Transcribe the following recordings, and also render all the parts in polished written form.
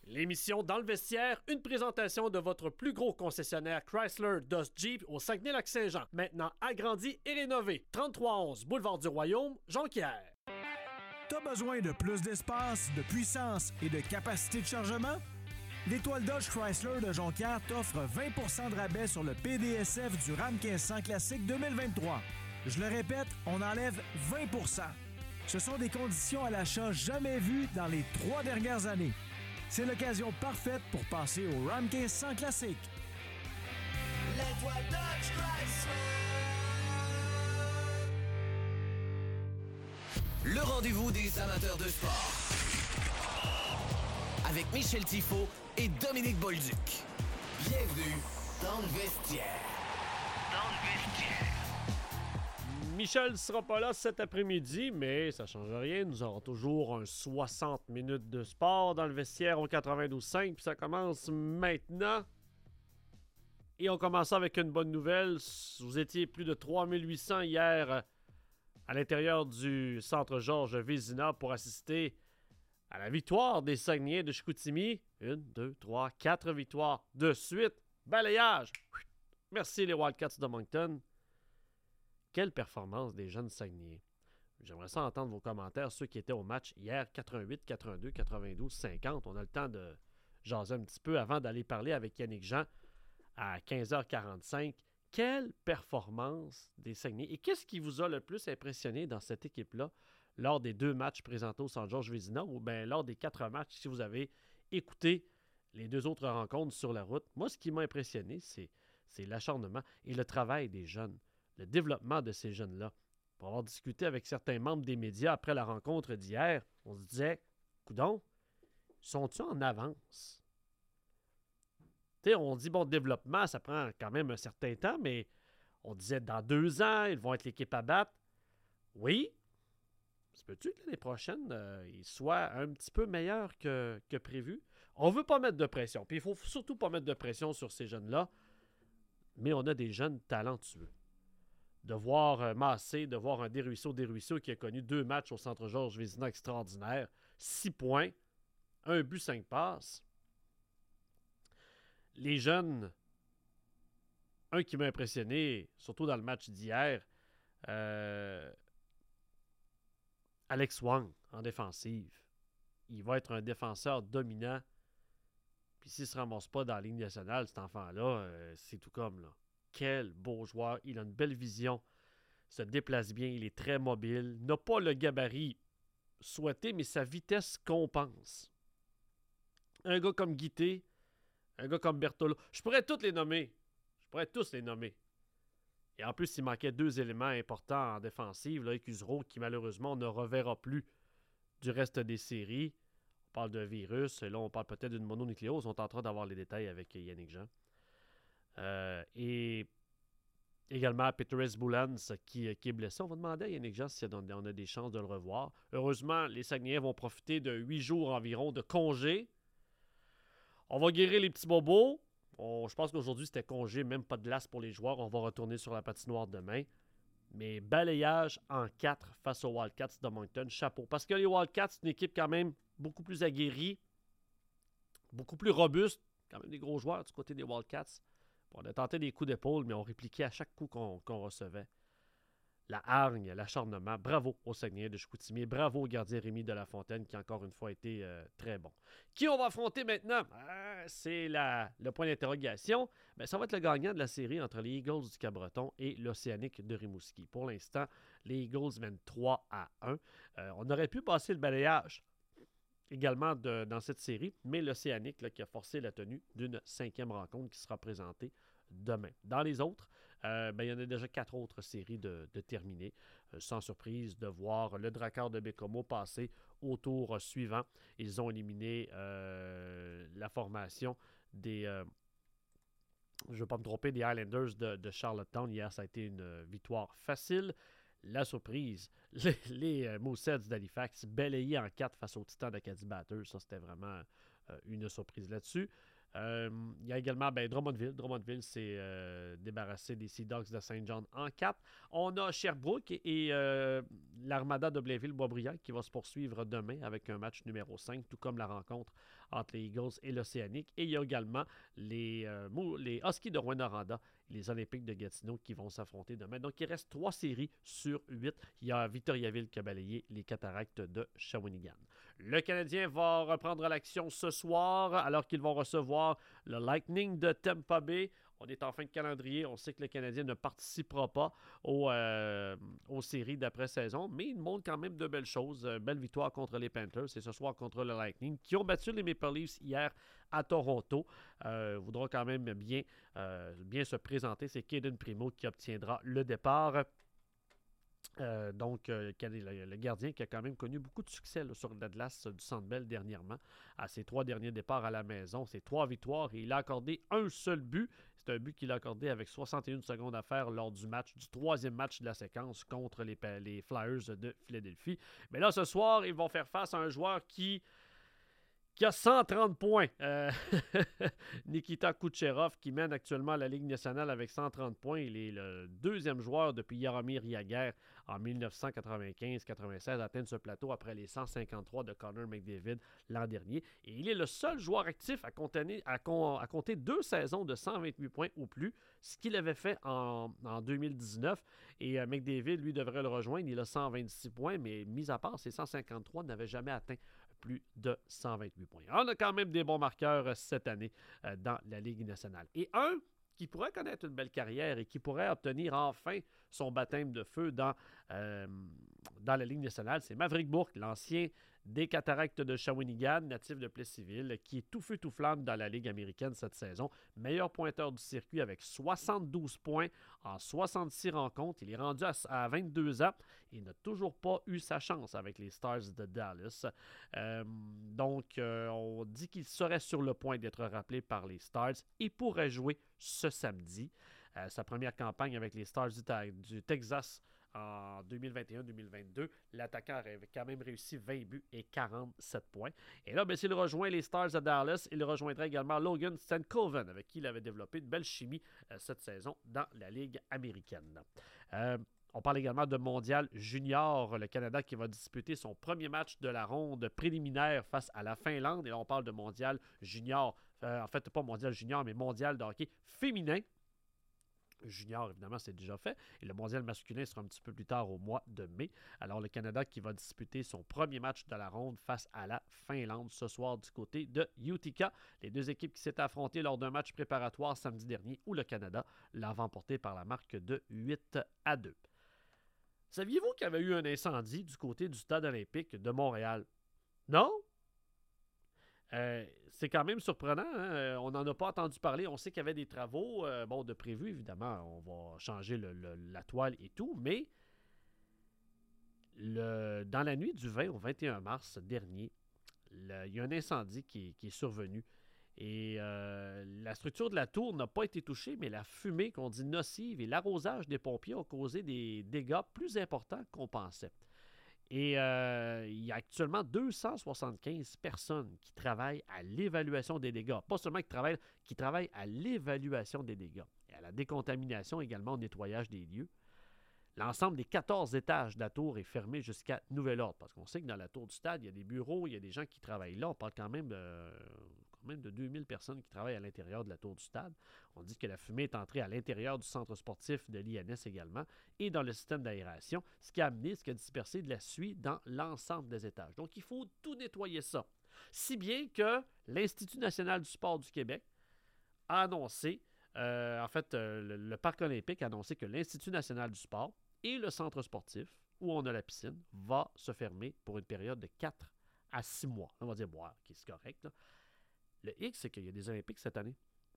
L'émission Dans le vestiaire, une présentation de votre plus gros concessionnaire Chrysler, Dodge, Jeep au Saguenay-Lac-Saint-Jean. Maintenant agrandi et rénové. 3311 Boulevard du Royaume, Jonquière. T'as besoin de plus d'espace, de puissance et de capacité de chargement? L'Étoile Dodge Chrysler de Jonquière t'offre 20 % de rabais sur le PDSF du Ram 1500 Classique 2023. Je le répète, on enlève 20 %. Ce sont des conditions à l'achat jamais vues dans les 3 dernières années. C'est l'occasion parfaite pour passer au Ram 1500 Classique. L'Étoile Dodge Chrysler. Le rendez-vous des amateurs de sport. Avec Michel Tifo et Dominique Bolduc. Bienvenue dans le vestiaire. Michel ne sera pas là cet après-midi, mais ça ne change rien. Nous aurons toujours un 60 minutes de sport dans le vestiaire au 92.5. Puis ça commence maintenant. Et on commence avec une bonne nouvelle. Vous étiez plus de 3800 hier à l'intérieur du centre Georges Vézina pour assister à la victoire des Saguenayens de Chicoutimi. 1, 2, 3, 4 victoires de suite. Balayage. Merci les Wildcats de Moncton. Quelle performance des jeunes Saguenayens. J'aimerais ça entendre vos commentaires, ceux qui étaient au match hier, 88, 82, 92, 50. On a le temps de jaser un petit peu avant d'aller parler avec Yannick Jean à 15h45. Quelle performance des Saguenayens. Et qu'est-ce qui vous a le plus impressionné dans cette équipe-là lors des 2 matchs présentés au Centre-Georges Vézina ou bien lors des 4 matchs si vous avez écouté les 2 autres rencontres sur la route? Moi, ce qui m'a impressionné, c'est l'acharnement et le travail des jeunes. Le développement de ces jeunes-là. Pour avoir discuté avec certains membres des médias après la rencontre d'hier, on se disait, coudon, sont-ils en avance? Tu sais, on dit, bon, développement, ça prend quand même un certain temps, mais on disait, dans 2 ans, ils vont être l'équipe à battre. Oui, ça peut-tu que l'année prochaine, ils soient un petit peu meilleurs que prévu? On ne veut pas mettre de pression, puis il ne faut surtout pas mettre de pression sur ces jeunes-là, mais on a des jeunes talentueux. De voir Massé, de voir un Desruisseaux qui a connu 2 matchs au Centre Georges Vézina extraordinaire, 6 points, 1 but, 5 passes. Les jeunes, un qui m'a impressionné, surtout dans le match d'hier, Alex Wang en défensive. Il va être un défenseur dominant. Puis s'il ne se ramasse pas dans la Ligue nationale, cet enfant-là, c'est tout comme là. Quel beau joueur. Il a une belle vision. Se déplace bien. Il est très mobile. N'a pas le gabarit souhaité, mais sa vitesse compense. Un gars comme Guité, un gars comme Bertolo. Je pourrais tous les nommer. Et en plus, il manquait 2 éléments importants en défensive. Là, Ecusero, qui malheureusement, on ne reverra plus du reste des séries. On parle d'un virus. Là, on parle peut-être d'une mononucléose. On est en train d'avoir les détails avec Yannick Jean. Et également Peteris Boulans qui est blessé. On va demander à Yannick Jean si on a des chances de le revoir. Heureusement, les Saguenayens vont profiter de 8 jours environ de congé. On va guérir les petits bobos. Je pense qu'aujourd'hui, c'était congé, même pas de glace pour les joueurs. On va retourner sur la patinoire demain. Mais balayage en 4 face aux Wildcats de Moncton. Chapeau. Parce que les Wildcats, c'est une équipe quand même beaucoup plus aguerrie, beaucoup plus robuste. Quand même des gros joueurs du côté des Wildcats. On a tenté des coups d'épaule, mais on répliquait à chaque coup qu'on recevait. La hargne, l'acharnement. Bravo aux Saguenayens de Chicoutimi. Bravo au gardien Rémi de la Fontaine, qui encore une fois a été très bon. Qui on va affronter maintenant? C'est le point d'interrogation. Ça va être le gagnant de la série entre les Eagles du Cap-Breton et l'Océanique de Rimouski. Pour l'instant, les Eagles mènent 3-1. On aurait pu passer le balayage également dans cette série, mais l'Océanique qui a forcé la tenue d'une 5e rencontre qui sera présentée demain. Dans les autres, il y en a déjà 4 autres séries de terminées. Sans surprise de voir le Drakkar de Bécomo passer au tour suivant. Ils ont éliminé la formation des... je ne veux pas me tromper, des Highlanders de Charlottetown. Hier, ça a été une victoire facile. La surprise, les Mooseheads d'Halifax balayés en 4 face aux Titans d'Acadie Batters. Ça, c'était vraiment une surprise là-dessus. Il y a également Drummondville. Drummondville s'est débarrassé des Sea Dogs de Saint John en 4. On a Sherbrooke et l'Armada de Blainville-Boisbriand qui va se poursuivre demain avec un match numéro 5, tout comme la rencontre entre les Eagles et l'Océanique. Et il y a également les Huskies de Rouyn-Noranda, les Olympiques de Gatineau qui vont s'affronter demain. Donc, il reste 3 séries sur 8. Il y a Victoriaville qui a balayé les Cataractes de Shawinigan. Le Canadien va reprendre l'action ce soir alors qu'ils vont recevoir le Lightning de Tampa Bay. On est en fin de calendrier. On sait que le Canadien ne participera pas aux séries d'après-saison, mais il montre quand même de belles choses. Belle victoire contre les Panthers et ce soir contre le Lightning, qui ont battu les Maple Leafs hier à Toronto. Voudra quand même bien se présenter. C'est Caden Primo qui obtiendra le départ. Le gardien qui a quand même connu beaucoup de succès là, sur la glace du Centre Bell dernièrement, à ses 3 derniers départs à la maison, ses 3 victoires, et il a accordé un seul but. C'est un but qu'il a accordé avec 61 secondes à faire lors du 3e match de la séquence contre les Flyers de Philadelphie. Mais là, ce soir, ils vont faire face à un joueur qui a 130 points. Nikita Kucherov, qui mène actuellement la Ligue nationale avec 130 points. Il est le 2e joueur depuis Jaromir Jagr en 1995-96 à atteindre ce plateau après les 153 de Connor McDavid l'an dernier. Et il est le seul joueur actif à compter 2 saisons de 128 points ou plus, ce qu'il avait fait en 2019. Et McDavid, lui, devrait le rejoindre. Il a 126 points, mais mis à part ces 153, n'avait jamais atteint plus de 128 points. On a quand même des bons marqueurs cette année dans la Ligue nationale. Et un qui pourrait connaître une belle carrière et qui pourrait obtenir enfin son baptême de feu dans la Ligue nationale, c'est Maverick Bourque, l'ancien des Cataractes de Shawinigan, natif de Plessisville, qui est tout feu tout flamme dans la Ligue américaine cette saison. Meilleur pointeur du circuit avec 72 points en 66 rencontres. Il est rendu à 22 ans et n'a toujours pas eu sa chance avec les Stars de Dallas. On dit qu'il serait sur le point d'être rappelé par les Stars et pourrait jouer ce samedi. Sa première campagne avec les Stars du Texas en 2021-2022, l'attaquant avait quand même réussi 20 buts et 47 points. Et là, s'il rejoint les Stars de Dallas, il rejoindra également Logan Stankoven, avec qui il avait développé une belle chimie cette saison dans la Ligue américaine. On parle également de Mondial Junior, le Canada qui va disputer son premier match de la ronde préliminaire face à la Finlande. Et là, on parle de Mondial Junior, en fait, pas Mondial Junior, mais Mondial de hockey féminin. Junior, évidemment, c'est déjà fait. Et le mondial masculin sera un petit peu plus tard au mois de mai. Alors, le Canada qui va disputer son premier match de la ronde face à la Finlande ce soir du côté de Utica. Les deux équipes qui s'étaient affrontées lors d'un match préparatoire samedi dernier où le Canada l'a remporté par la marque de 8-2. Saviez-vous qu'il y avait eu un incendie du côté du Stade olympique de Montréal? Non? C'est quand même surprenant, hein? On n'en a pas entendu parler. On sait qu'il y avait des travaux de prévus, évidemment. On va changer la toile et tout, mais dans la nuit du 20 au 21 mars dernier, il y a un incendie qui est survenu. Et la structure de la tour n'a pas été touchée, mais la fumée qu'on dit nocive et l'arrosage des pompiers ont causé des dégâts plus importants qu'on pensait. Et il y a actuellement 275 personnes qui travaillent à l'évaluation des dégâts. Pas seulement qui travaillent à l'évaluation des dégâts, et à la décontamination également au nettoyage des lieux. L'ensemble des 14 étages de la tour est fermé jusqu'à nouvel ordre. Parce qu'on sait que dans la tour du stade, il y a des bureaux, il y a des gens qui travaillent là. On parle quand même de 2000 personnes qui travaillent à l'intérieur de la tour du stade. On dit que la fumée est entrée à l'intérieur du centre sportif de l'INS également et dans le système d'aération, ce qui a dispersé de la suie dans l'ensemble des étages. Donc, il faut tout nettoyer ça. Si bien que l'Institut national du sport du Québec a annoncé, le Parc olympique a annoncé que l'Institut national du sport et le centre sportif, où on a la piscine, va se fermer pour une période de 4 à 6 mois. On va dire, OK, c'est correct, là. Le X, c'est qu'il y a des Olympiques cette année,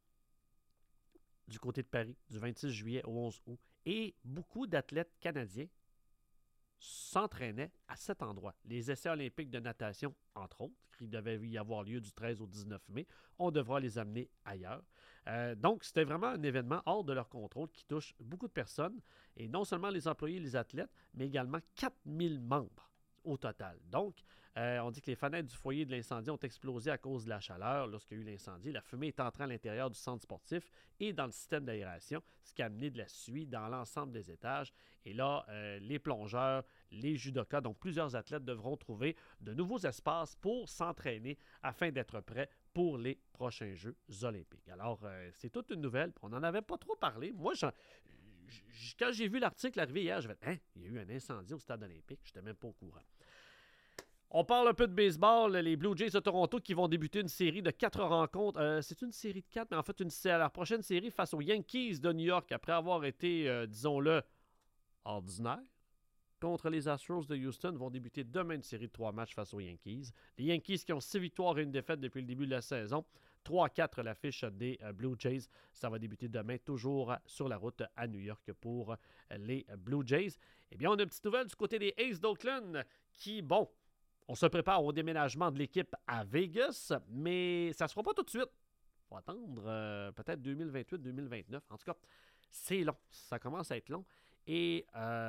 du côté de Paris, du 26 juillet au 11 août. Et beaucoup d'athlètes canadiens s'entraînaient à cet endroit. Les essais olympiques de natation, entre autres, qui devaient y avoir lieu du 13 au 19 mai, on devra les amener ailleurs. Donc, c'était vraiment un événement hors de leur contrôle qui touche beaucoup de personnes, et non seulement les employés et les athlètes, mais également 4000 membres au total. Donc, On dit que les fenêtres du foyer de l'incendie ont explosé à cause de la chaleur lorsqu'il y a eu l'incendie. La fumée est entrée à l'intérieur du centre sportif et dans le système d'aération, ce qui a amené de la suie dans l'ensemble des étages. Et là, les plongeurs, les judokas, donc plusieurs athlètes devront trouver de nouveaux espaces pour s'entraîner afin d'être prêts pour les prochains Jeux olympiques. Alors, c'est toute une nouvelle. On n'en avait pas trop parlé. Moi, quand j'ai vu l'article arriver hier, je me dit « il y a eu un incendie au stade olympique. » Je n'étais même pas au courant. On parle un peu de baseball. Les Blue Jays de Toronto qui vont débuter une série de 4 rencontres. C'est une série de 4, mais en fait, la prochaine série face aux Yankees de New York, après avoir été, disons-le, ordinaire, contre les Astros de Houston, vont débuter demain une série de 3 matchs face aux Yankees. Les Yankees qui ont 6 victoires et une défaite depuis le début de la saison. 3-4 l'affiche des Blue Jays. Ça va débuter demain, toujours sur la route à New York pour les Blue Jays. Eh bien, on a une petite nouvelle du côté des A's d'Oakland qui, bon, on se prépare au déménagement de l'équipe à Vegas, mais ça ne se fera pas tout de suite. Il faut attendre peut-être 2028-2029. En tout cas, c'est long. Ça commence à être long. Et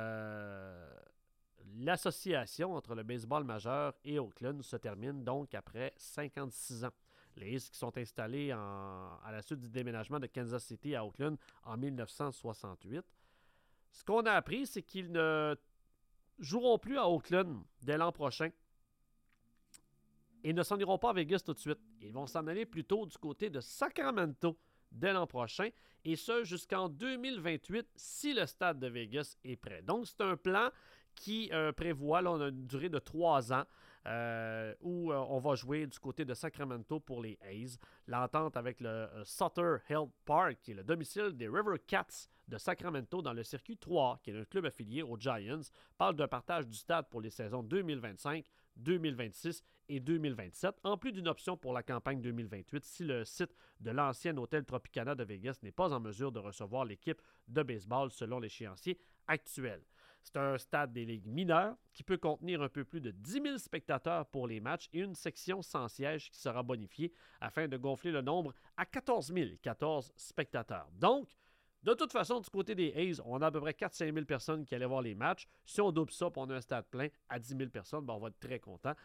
l'association entre le baseball majeur et Oakland se termine donc après 56 ans. Les A's qui sont installés à la suite du déménagement de Kansas City à Oakland en 1968. Ce qu'on a appris, c'est qu'ils ne joueront plus à Oakland dès l'an prochain. Et ne s'en iront pas à Vegas tout de suite. Ils vont s'en aller plutôt du côté de Sacramento dès l'an prochain, et ce jusqu'en 2028 si le stade de Vegas est prêt. Donc, c'est un plan qui prévoit là, on a une durée de 3 ans où on va jouer du côté de Sacramento pour les A's. L'entente avec le Sutter Hill Park, qui est le domicile des River Cats de Sacramento dans le circuit 3, qui est un club affilié aux Giants, parle d'un partage du stade pour les saisons 2025, 2026 et 2027, en plus d'une option pour la campagne 2028 si le site de l'ancien hôtel Tropicana de Vegas n'est pas en mesure de recevoir l'équipe de baseball selon l'échéancier actuel. C'est un stade des ligues mineures qui peut contenir un peu plus de 10 000 spectateurs pour les matchs et une section sans siège qui sera bonifiée afin de gonfler le nombre à 14 spectateurs. Donc, de toute façon, du côté des A's, on a à peu près 4-5 000 personnes qui allaient voir les matchs. Si on double ça et on a un stade plein à 10 000 personnes, ben on va être très content.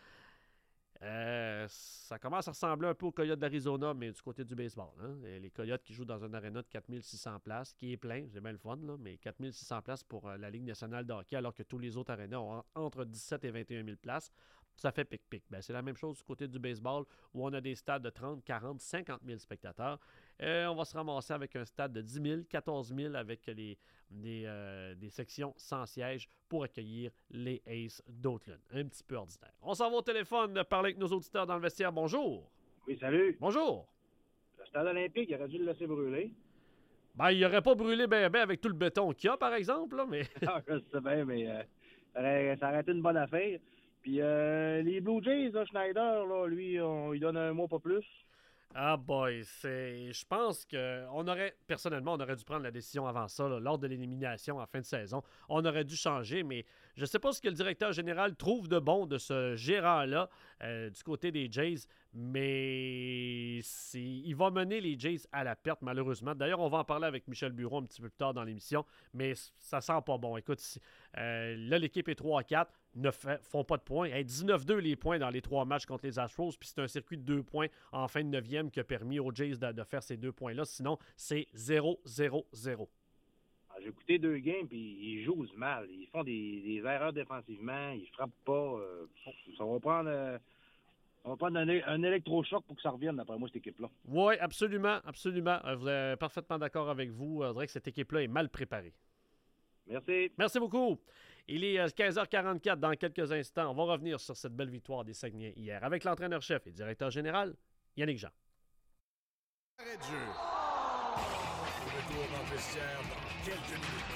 Ça commence à ressembler un peu aux Coyotes d'Arizona, mais du côté du baseball. Hein? Les Coyotes qui jouent dans un aréna de 4600 places, qui est plein, c'est bien le fun, là, mais 4600 places pour la Ligue nationale de hockey, alors que tous les autres arénas ont entre 17 et 21 000 places. Ça fait pic-pic. Ben, c'est la même chose du côté du baseball, où on a des stades de 30, 40, 50 000 spectateurs. On va se ramasser avec un stade de 10 000, 14 000 avec des sections sans siège pour accueillir les Aces d'Oakland. Un petit peu ordinaire. On s'en va au téléphone parler avec nos auditeurs dans le vestiaire. Bonjour. Oui, salut. Bonjour. Le stade olympique, il aurait dû le laisser brûler. Ben, il n'aurait pas brûlé ben avec tout le béton qu'il y a, par exemple, là, mais... Ah, je sais bien, mais ça aurait été une bonne affaire. Puis les Blue Jays, là, Schneider, là, lui, on lui donne un mois, pas plus. Ah boy, je pense que personnellement, on aurait dû prendre la décision avant ça, là, lors de l'élimination en fin de saison. On aurait dû changer, mais je ne sais pas ce que le directeur général trouve de bon de ce gérant-là du côté des Jays, mais il va mener les Jays à la perte, malheureusement. D'ailleurs, on va en parler avec Michel Bureau un petit peu plus tard dans l'émission, mais ça sent pas bon. Écoute, là, l'équipe est 3-4. Ne font pas de points. 19-2 les points dans les 3 matchs contre les Astros, puis c'est un circuit de 2 points en fin de 9e qui a permis aux Jays de faire ces 2 points-là. Sinon, c'est 0-0-0. J'ai écouté 2 games, puis ils jouent mal. Ils font des erreurs défensivement, ils frappent pas. Ça va prendre un électrochoc pour que ça revienne, d'après moi, cette équipe-là. Oui, absolument, absolument. Vous êtes parfaitement d'accord avec vous. Je dirais que cette équipe-là est mal préparée. Merci. Merci beaucoup. Il est 15h44 dans quelques instants. On va revenir sur cette belle victoire des Saguenayens hier avec l'entraîneur-chef et directeur général, Yannick Jean. Arrêt de jeu. Retour dans le vestiaire dans quelques minutes.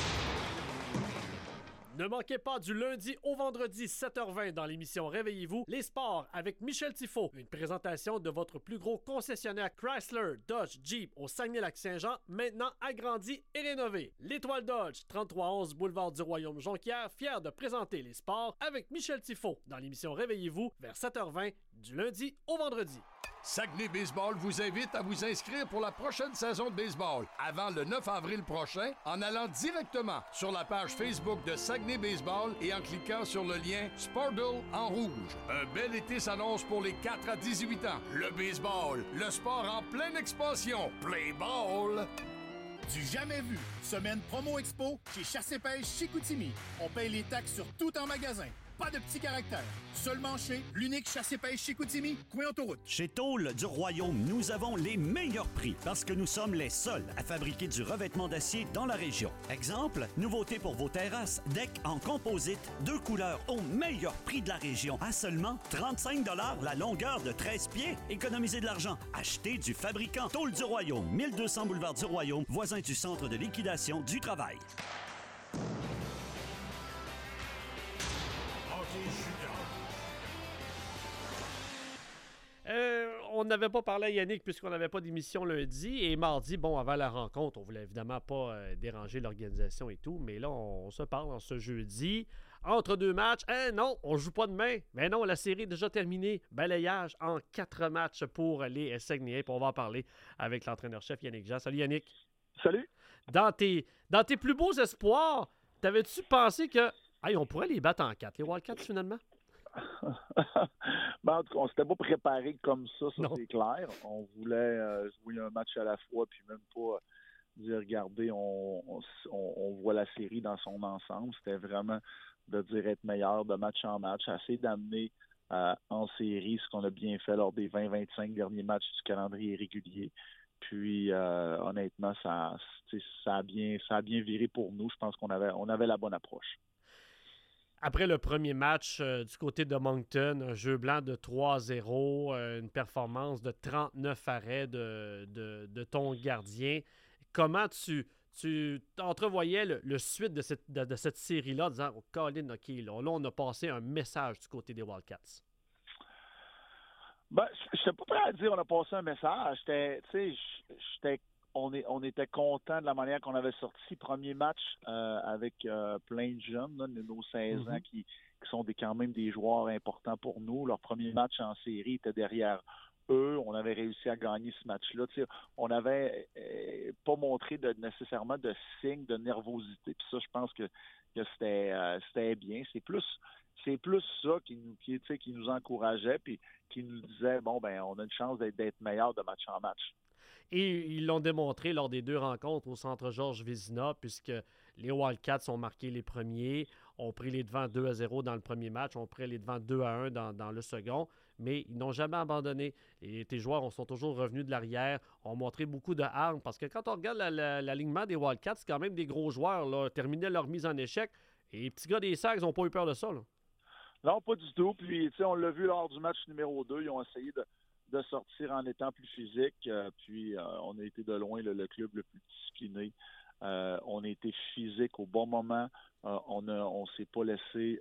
Ne manquez pas du lundi au vendredi 7h20 dans l'émission Réveillez-vous, les sports avec Michel Tifo. Une présentation de votre plus gros concessionnaire Chrysler, Dodge, Jeep au Saguenay-Lac-Saint-Jean, maintenant agrandi et rénové. L'Étoile Dodge, 3311 boulevard du Royaume-Jonquière, fier de présenter les sports avec Michel Tifo dans l'émission Réveillez-vous vers 7h20 du lundi au vendredi. Saguenay Baseball vous invite à vous inscrire pour la prochaine saison de baseball avant le 9 avril prochain en allant directement sur la page Facebook de Saguenay Baseball et en cliquant sur le lien Sportle en rouge. Un bel été s'annonce pour les 4 à 18 ans. Le baseball, le sport en pleine expansion. Play ball! Du jamais vu. Semaine promo expo chez Chasse et Pêche Chicoutimi. On paye les taxes sur tout en magasin. Pas de petits caractères. Seulement chez l'unique Chasse et Pêche Chicoutimi, coin autoroute. Chez Tôle du Royaume, nous avons les meilleurs prix parce que nous sommes les seuls à fabriquer du revêtement d'acier dans la région. Exemple, nouveauté pour vos terrasses, deck en composite, 2 couleurs au meilleur prix de la région à seulement 35 $ la longueur de 13 pieds. Économisez de l'argent. Achetez du fabricant Tôle du Royaume, 1200 boulevard du Royaume, voisin du centre de liquidation du travail. On n'avait pas parlé à Yannick puisqu'on n'avait pas d'émission lundi et mardi, bon, avant la rencontre, on voulait évidemment pas déranger l'organisation et tout, mais là, on se parle en ce jeudi. Entre 2 matchs, non, on joue pas demain. Mais non, la série est déjà terminée. Balayage en 4 matchs pour les Saguenayens. Puis on va en parler avec l'entraîneur-chef Yannick Jean. Salut Yannick. Salut. Dans tes plus beaux espoirs, t'avais-tu pensé que on pourrait les battre en 4, les Wildcats finalement? En tout cas, on s'était pas préparé comme ça Non. c'est clair. On voulait jouer un match à la fois, puis même pas dire, regardez, on voit la série dans son ensemble. C'était vraiment de dire être meilleur de match en match, essayer d'amener en série ce qu'on a bien fait lors des 20-25 derniers matchs du calendrier régulier. Puis, honnêtement, ça a bien viré pour nous. Je pense qu'on avait la bonne approche. Après le premier match du côté de Moncton, un jeu blanc de 3-0, une performance de 39 arrêts de ton gardien. Comment tu entrevoyais le suite de cette série-là en disant « Oh, Colin, OK, là, on a passé un message du côté des Wildcats. » Je n'étais pas prêt à dire on a passé un message. On était content de la manière qu'on avait sorti. Premier match avec plein de jeunes, là, nos 16 ans qui sont quand même des joueurs importants pour nous. Leur premier match en série était derrière eux. On avait réussi à gagner ce match-là. On n'avait pas montré nécessairement de signes de nervosité. Puis ça, je pense que c'était bien. C'est plus ça qui nous encourageait puis qui nous disait, on a une chance d'être meilleur de match en match. Et ils l'ont démontré lors des 2 rencontres au centre Georges Vézina, puisque les Wildcats ont marqué les premiers, ont pris les devants 2-0 dans le premier match, ont pris les devants 2-1 dans le second, mais ils n'ont jamais abandonné. Et tes joueurs sont toujours revenus de l'arrière, ont montré beaucoup de hargne, parce que quand on regarde l'alignement des Wildcats, c'est quand même des gros joueurs, là, terminaient leur mise en échec, et les petits gars des Sags n'ont pas eu peur de ça, là. Non, pas du tout. Puis, on l'a vu lors du match numéro 2, ils ont essayé de sortir en étant plus physique. Puis, on a été de loin le club le plus discipliné. On a été physique au bon moment. On s'est pas laissé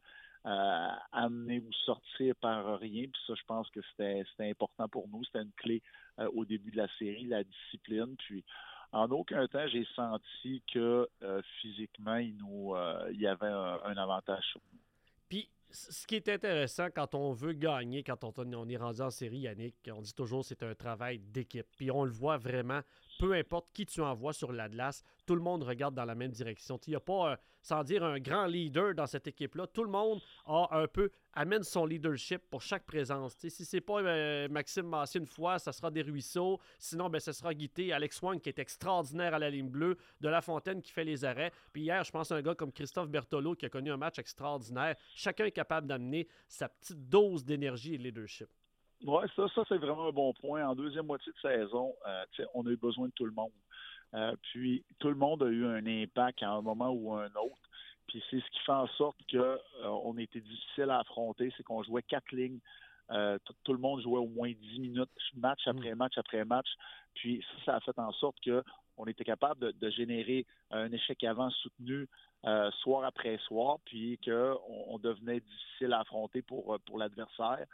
amener ou sortir par rien. Puis ça, je pense que c'était important pour nous. C'était une clé au début de la série, la discipline. Puis, en aucun temps, j'ai senti que physiquement, il y avait un avantage sur nous. Puis, ce qui est intéressant quand on veut gagner, quand on est rendu en série, Yannick, on dit toujours que c'est un travail d'équipe. Puis on le voit vraiment, peu importe qui tu envoies sur la glace, tout le monde regarde dans la même direction. Il n'y a pas, sans dire, un grand leader dans cette équipe-là. Tout le monde amène son leadership pour chaque présence. Si c'est pas Maxime Massé une fois, ça sera des Ruisseaux. Sinon, ce sera Guité, Alex Wang qui est extraordinaire à la ligne bleue, De La Fontaine qui fait les arrêts. Puis hier, je pense à un gars comme Christophe Berthelot qui a connu un match extraordinaire. Chacun est capable d'amener sa petite dose d'énergie et de leadership. Oui, ça c'est vraiment un bon point. En deuxième moitié de saison, on a eu besoin de tout le monde. Puis tout le monde a eu un impact à un moment ou à un autre. Puis c'est ce qui fait en sorte qu'on était difficile à affronter, c'est qu'on jouait 4 lignes. Tout le monde jouait au moins 10 minutes, match après match après match. Puis ça a fait en sorte qu'on était capable de générer un échec avant soutenu soir après soir, puis qu'on devenait difficile à affronter pour l'adversaire.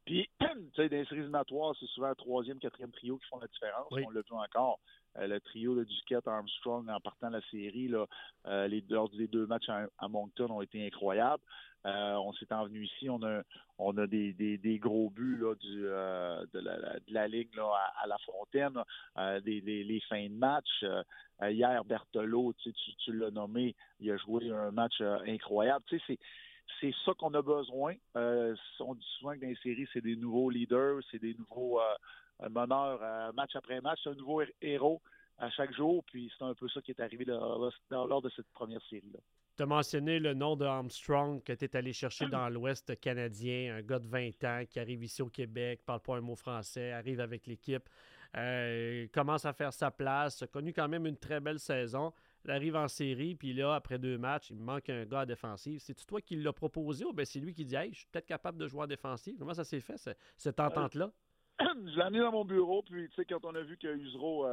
Puis, tu sais, dans les séries éliminatoires, c'est souvent le troisième, quatrième trio qui font la différence. Oui. On l'a vu encore. Le trio de Duquette, Armstrong, en partant de la série, là, lors des 2 matchs à Moncton ont été incroyables. On s'est envenu ici, on a des gros buts là, de la Ligue là, à La Fontaine, les fins de match. Hier, Berthelot, tu l'as nommé, il a joué un match incroyable. Tu sais, c'est ça qu'on a besoin. On dit souvent que dans les séries, c'est des nouveaux leaders, c'est des nouveaux meneurs match après match, c'est un nouveau héros à chaque jour, puis c'est un peu ça qui est arrivé lors de cette première série-là. Tu as mentionné le nom de Armstrong que tu es allé chercher dans l'Ouest canadien, un gars de 20 ans qui arrive ici au Québec, parle pas un mot français, arrive avec l'équipe, commence à faire sa place, a connu quand même une très belle saison. Il arrive en série, puis là, après 2 matchs, il me manque un gars à défensive. C'est-tu toi qui l'as proposé ou bien c'est lui qui dit « Hey, je suis peut-être capable de jouer en défensive ». Comment ça s'est fait, cette entente-là? Je l'ai amené dans mon bureau, puis tu sais, quand on a vu que Usereau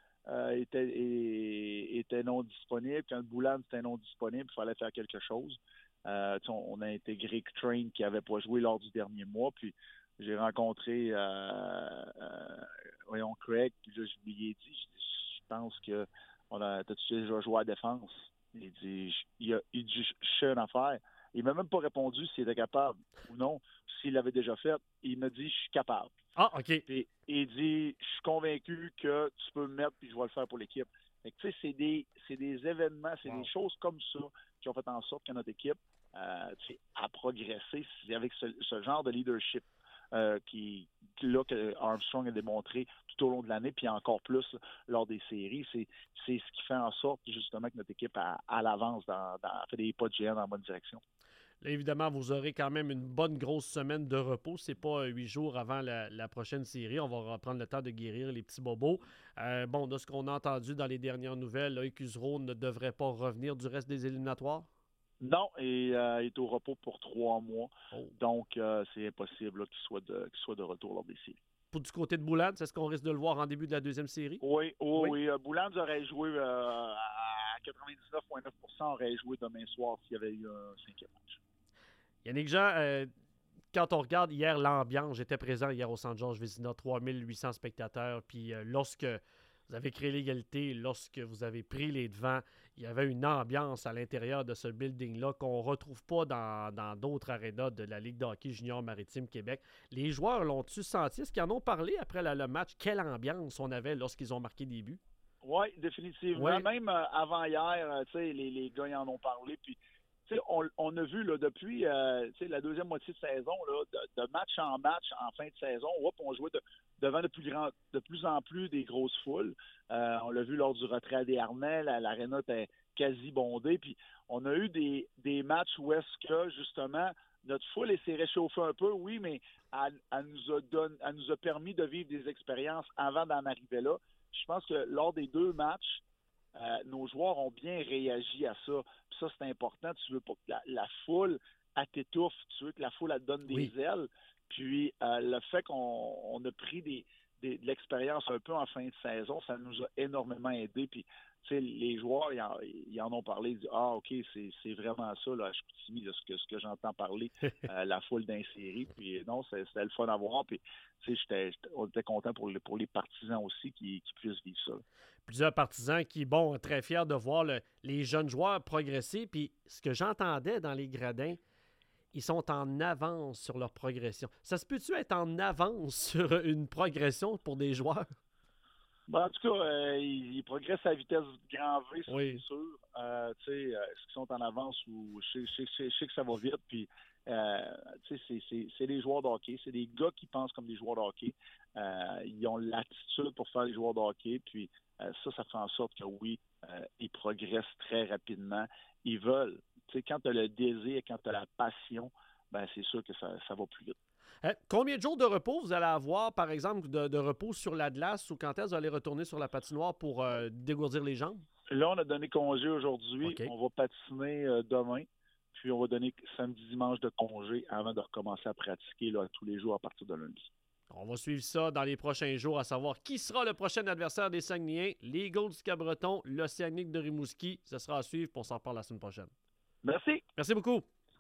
était non disponible, quand le Boulan était non disponible, il fallait faire quelque chose. On a intégré Train qui n'avait pas joué lors du dernier mois, puis j'ai rencontré Craig, puis là, je lui ai dit, je pense que t'as-tu déjà joué à la défense? Il dit, je sais une affaire. Il m'a même pas répondu s'il était capable ou non, s'il l'avait déjà fait. Il m'a dit, je suis capable. Ah, OK. Et il dit, je suis convaincu que tu peux me mettre puis je vais le faire pour l'équipe. Fait que, tu sais, c'est des événements, c'est des choses comme ça qui ont fait en sorte que notre équipe a progressé. C'est avec ce genre de leadership que Armstrong a démontré tout au long de l'année, puis encore plus lors des séries. C'est ce qui fait en sorte justement que notre équipe a l'avance, fait des pas de géant dans la bonne direction. Là, évidemment, vous aurez quand même une bonne grosse semaine de repos. C'est pas 8 jours avant la prochaine série. On va prendre le temps de guérir les petits bobos. De ce qu'on a entendu dans les dernières nouvelles, Loïc Usereau ne devrait pas revenir du reste des éliminatoires? Non, et il est au repos pour 3 mois. Oh. Donc, c'est impossible là, qu'il soit de retour lors des séries. Pour du côté de Boulan, est-ce qu'on risque de le voir en début de la deuxième série? Oui. Boulan aurait joué à 99,9%, aurait joué demain soir s'il y avait eu un 5e match. Yannick Jean, quand on regarde hier l'ambiance, j'étais présent hier au Centre Georges Vézina, 3800 spectateurs, puis lorsque vous avez créé l'égalité, lorsque vous avez pris les devants, il y avait une ambiance à l'intérieur de ce building-là qu'on ne retrouve pas dans d'autres arénas de la Ligue de hockey junior maritime Québec. Les joueurs l'ont-tu senti? Est-ce qu'ils en ont parlé après le match? Quelle ambiance on avait lorsqu'ils ont marqué des buts? Oui, définitivement. Ouais. Même avant hier, les gars ils en ont parlé, puis on a vu là, depuis la deuxième moitié de saison, là, de match en match, en fin de saison, on jouait devant de plus en plus des grosses foules. On l'a vu lors du retrait à Desharnais, l'aréna était quasi bondée. Puis on a eu des matchs où est-ce que, justement, notre foule s'est réchauffée un peu, oui, mais elle nous a permis de vivre des expériences avant d'en arriver là. Je pense que lors des 2 matchs, nos joueurs ont bien réagi à ça. Puis ça, c'est important. Tu veux pas que la foule, elle t'étouffe. Tu veux que la foule, elle te donne des ailes. Puis le fait qu'on a pris de l'expérience un peu en fin de saison, ça nous a énormément aidé. Puis, les joueurs, ils en ont parlé. Ils disent, OK, c'est vraiment ça, là, à Chicoutimi, là, ce que j'entends parler, la foule d'insérie. Puis non, c'était le fun à voir. Puis, on était content pour les partisans aussi qui puissent vivre ça. Plusieurs partisans qui, très fiers de voir les jeunes joueurs progresser. Puis ce que j'entendais dans les gradins, ils sont en avance sur leur progression. Ça se peut-tu être en avance sur une progression pour des joueurs? En tout cas, ils progressent à vitesse grand V, oui. C'est sûr. Est-ce qu'ils sont en avance ou je sais que ça va vite. Puis, c'est des joueurs de hockey. C'est des gars qui pensent comme des joueurs de hockey. Ils ont l'attitude pour faire des joueurs de hockey. Puis, ça fait en sorte que oui, ils progressent très rapidement. Ils veulent. Quand tu as le désir, quand tu as la passion, c'est sûr que ça va plus vite. Combien de jours de repos vous allez avoir, par exemple, de repos sur la glace ou quand est-ce que vous allez retourner sur la patinoire pour dégourdir les jambes? Là, on a donné congé aujourd'hui. Okay. On va patiner demain. Puis, on va donner samedi, dimanche de congé avant de recommencer à pratiquer là, tous les jours à partir de lundi. On va suivre ça dans les prochains jours, à savoir qui sera le prochain adversaire des Saguenayens, les Eagles du Cabreton, l'Océanique de Rimouski. Ce sera à suivre, puis on s'en reparle la semaine prochaine. Merci. Merci beaucoup.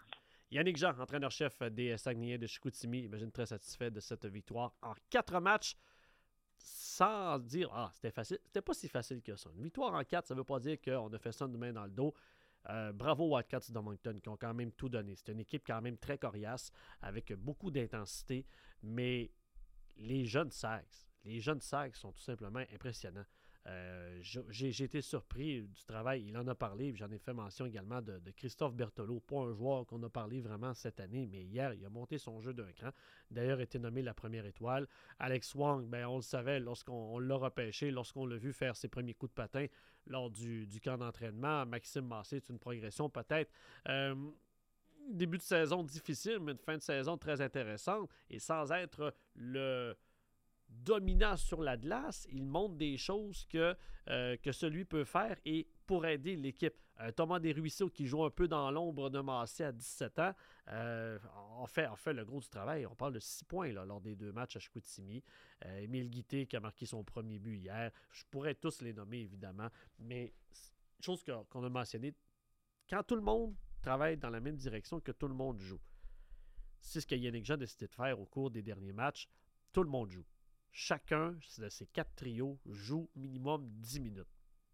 Yannick Jean, entraîneur-chef des Saguenayens de Chicoutimi, imagine très satisfait de cette victoire en 4 matchs, sans dire « Ah, c'était facile ». C'était pas si facile que ça. Une victoire en 4, ça ne veut pas dire qu'on a fait ça de main dans le dos. Bravo aux Wildcats de Moncton qui ont quand même tout donné. C'est une équipe quand même très coriace, avec beaucoup d'intensité, mais les jeunes Sags sont tout simplement impressionnants. J'ai été surpris du travail, il en a parlé, j'en ai fait mention également de Christophe Berthelot, pas un joueur qu'on a parlé vraiment cette année, mais hier, il a monté son jeu d'un cran. D'ailleurs, a été nommé la première étoile. Alex Wong, on le savait lorsqu'on l'a repêché, lorsqu'on l'a vu faire ses premiers coups de patin lors du camp d'entraînement. Maxime Massé, c'est une progression peut-être. Début de saison difficile, mais une fin de saison très intéressante. Et sans être le dominant sur la glace, il montre des choses que celui peut faire et pour aider l'équipe. Thomas Desruisseaux, qui joue un peu dans l'ombre de Massé à 17 ans, a fait le gros du travail. On parle de 6 points lors des 2 matchs à Chicoutimi. Émile Guité qui a marqué son premier but hier. Je pourrais tous les nommer, évidemment, mais chose qu'on a mentionné, quand tout le monde travaille dans la même direction, que tout le monde joue. C'est ce que Yannick Jean a décidé de faire au cours des derniers matchs. Tout le monde joue. Chacun de ces 4 trios joue minimum 10 minutes.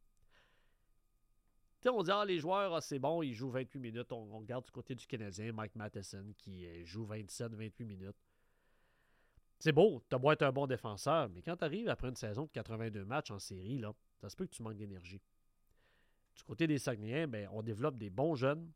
T'sais, on dit, les joueurs, c'est bon, ils jouent 28 minutes. On regarde du côté du Canadien, Mike Matheson, qui joue 27-28 minutes. C'est beau, t'as beau être un bon défenseur, mais quand t'arrives après une saison de 82 matchs en série, là, ça se peut que tu manques d'énergie. Du côté des Saguenayens, on développe des bons jeunes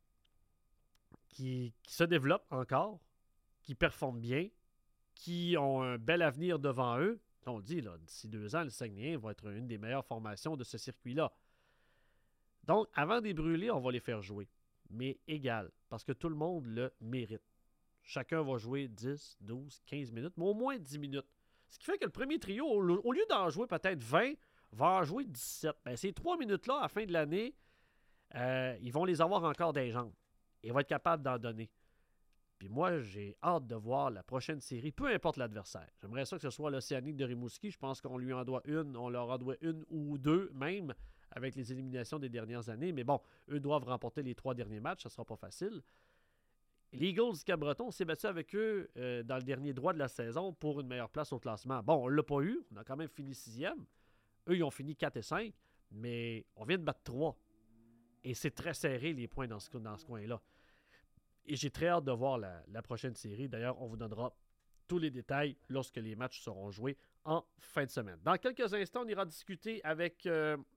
qui se développent encore, qui performent bien, qui ont un bel avenir devant eux. On le dit, d'ici 2 ans, les Saguenayens vont être une des meilleures formations de ce circuit-là. Donc, avant de les brûler, on va les faire jouer. Mais égal, parce que tout le monde le mérite. Chacun va jouer 10, 12, 15 minutes, mais au moins 10 minutes. Ce qui fait que le premier trio, au lieu d'en jouer peut-être 20, va en jouer 17. Ces 3 minutes-là, à la fin de l'année, ils vont les avoir encore des jambes. Et ils vont être capables d'en donner. Puis moi, j'ai hâte de voir la prochaine série, peu importe l'adversaire. J'aimerais ça que ce soit l'Océanique de Rimouski. Je pense qu'on lui en doit une, on leur en doit une ou 2 même, avec les éliminations des dernières années. Mais bon, eux doivent remporter les 3 derniers matchs, ça ne sera pas facile. Les Eagles du Cap-Breton, on s'est battu avec eux dans le dernier droit de la saison pour une meilleure place au classement. Bon, on ne l'a pas eu, on a quand même fini 6e. Eux, ils ont fini 4 et 5, mais on vient de battre 3. Et c'est très serré, les points dans ce coin-là. Et j'ai très hâte de voir la prochaine série. D'ailleurs, on vous donnera tous les détails lorsque les matchs seront joués en fin de semaine. Dans quelques instants, on ira discuter avec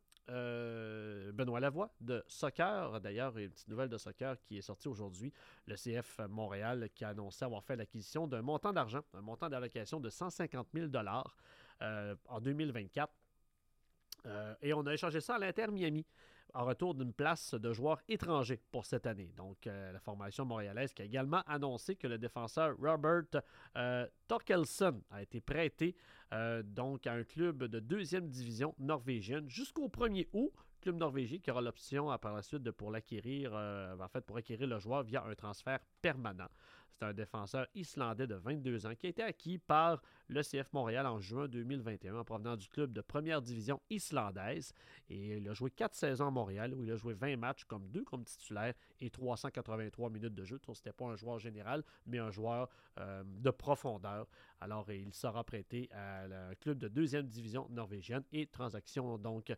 Benoît Lavoie de soccer. D'ailleurs, une petite nouvelle de soccer qui est sortie aujourd'hui. Le CF Montréal qui a annoncé avoir fait l'acquisition d'un montant d'argent, un montant d'allocation de 150 000 $ en 2024. Et on a échangé ça à l'Inter Miami en retour d'une place de joueur étranger pour cette année. Donc, la formation montréalaise qui a également annoncé que le défenseur Robert Torkelson a été prêté donc à un club de 2e division norvégienne jusqu'au 1er août. Club norvégien qui aura l'option par la suite pour l'acquérir, pour acquérir le joueur via un transfert permanent. C'est un défenseur islandais de 22 ans qui a été acquis par le CF Montréal en juin 2021 en provenant du club de première division islandaise. Et il a joué 4 saisons à Montréal où il a joué 20 matchs comme titulaire et 383 minutes de jeu. Donc, c'était pas un joueur général, mais un joueur de profondeur. Alors, il sera prêté à un club de 2e division norvégienne et transaction donc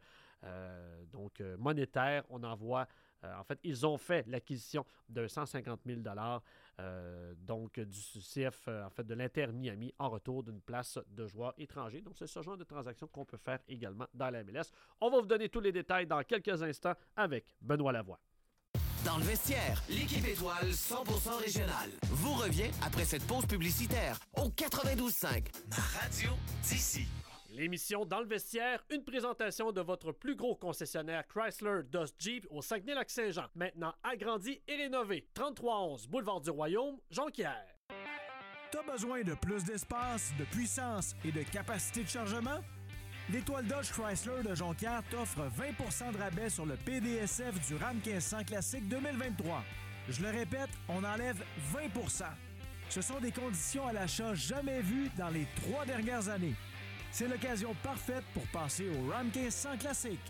monétaire. On envoie en fait, ils ont fait l'acquisition de 150 000 $ donc du CF, de l'Inter Miami, en retour d'une place de joueurs étrangers. Donc, c'est ce genre de transaction qu'on peut faire également dans la MLS. On va vous donner tous les détails dans quelques instants avec Benoît Lavoie. Dans le vestiaire, l'équipe étoile 100% régionale vous revient après cette pause publicitaire au 92.5, ma radio d'ici. L'émission Dans le vestiaire, une présentation de votre plus gros concessionnaire Chrysler Dodge Jeep au Saguenay-Lac-Saint-Jean. Maintenant agrandi et rénové. 3311 Boulevard du Royaume, Jonquière. T'as besoin de plus d'espace, de puissance et de capacité de chargement? L'Étoile Dodge Chrysler de Jonquière t'offre 20 % de rabais sur le PDSF du Ram 1500 Classique 2023. Je le répète, on enlève 20 %. Ce sont des conditions à l'achat jamais vues dans les 3 dernières années. C'est l'occasion parfaite pour passer au Ram 1500 Classique.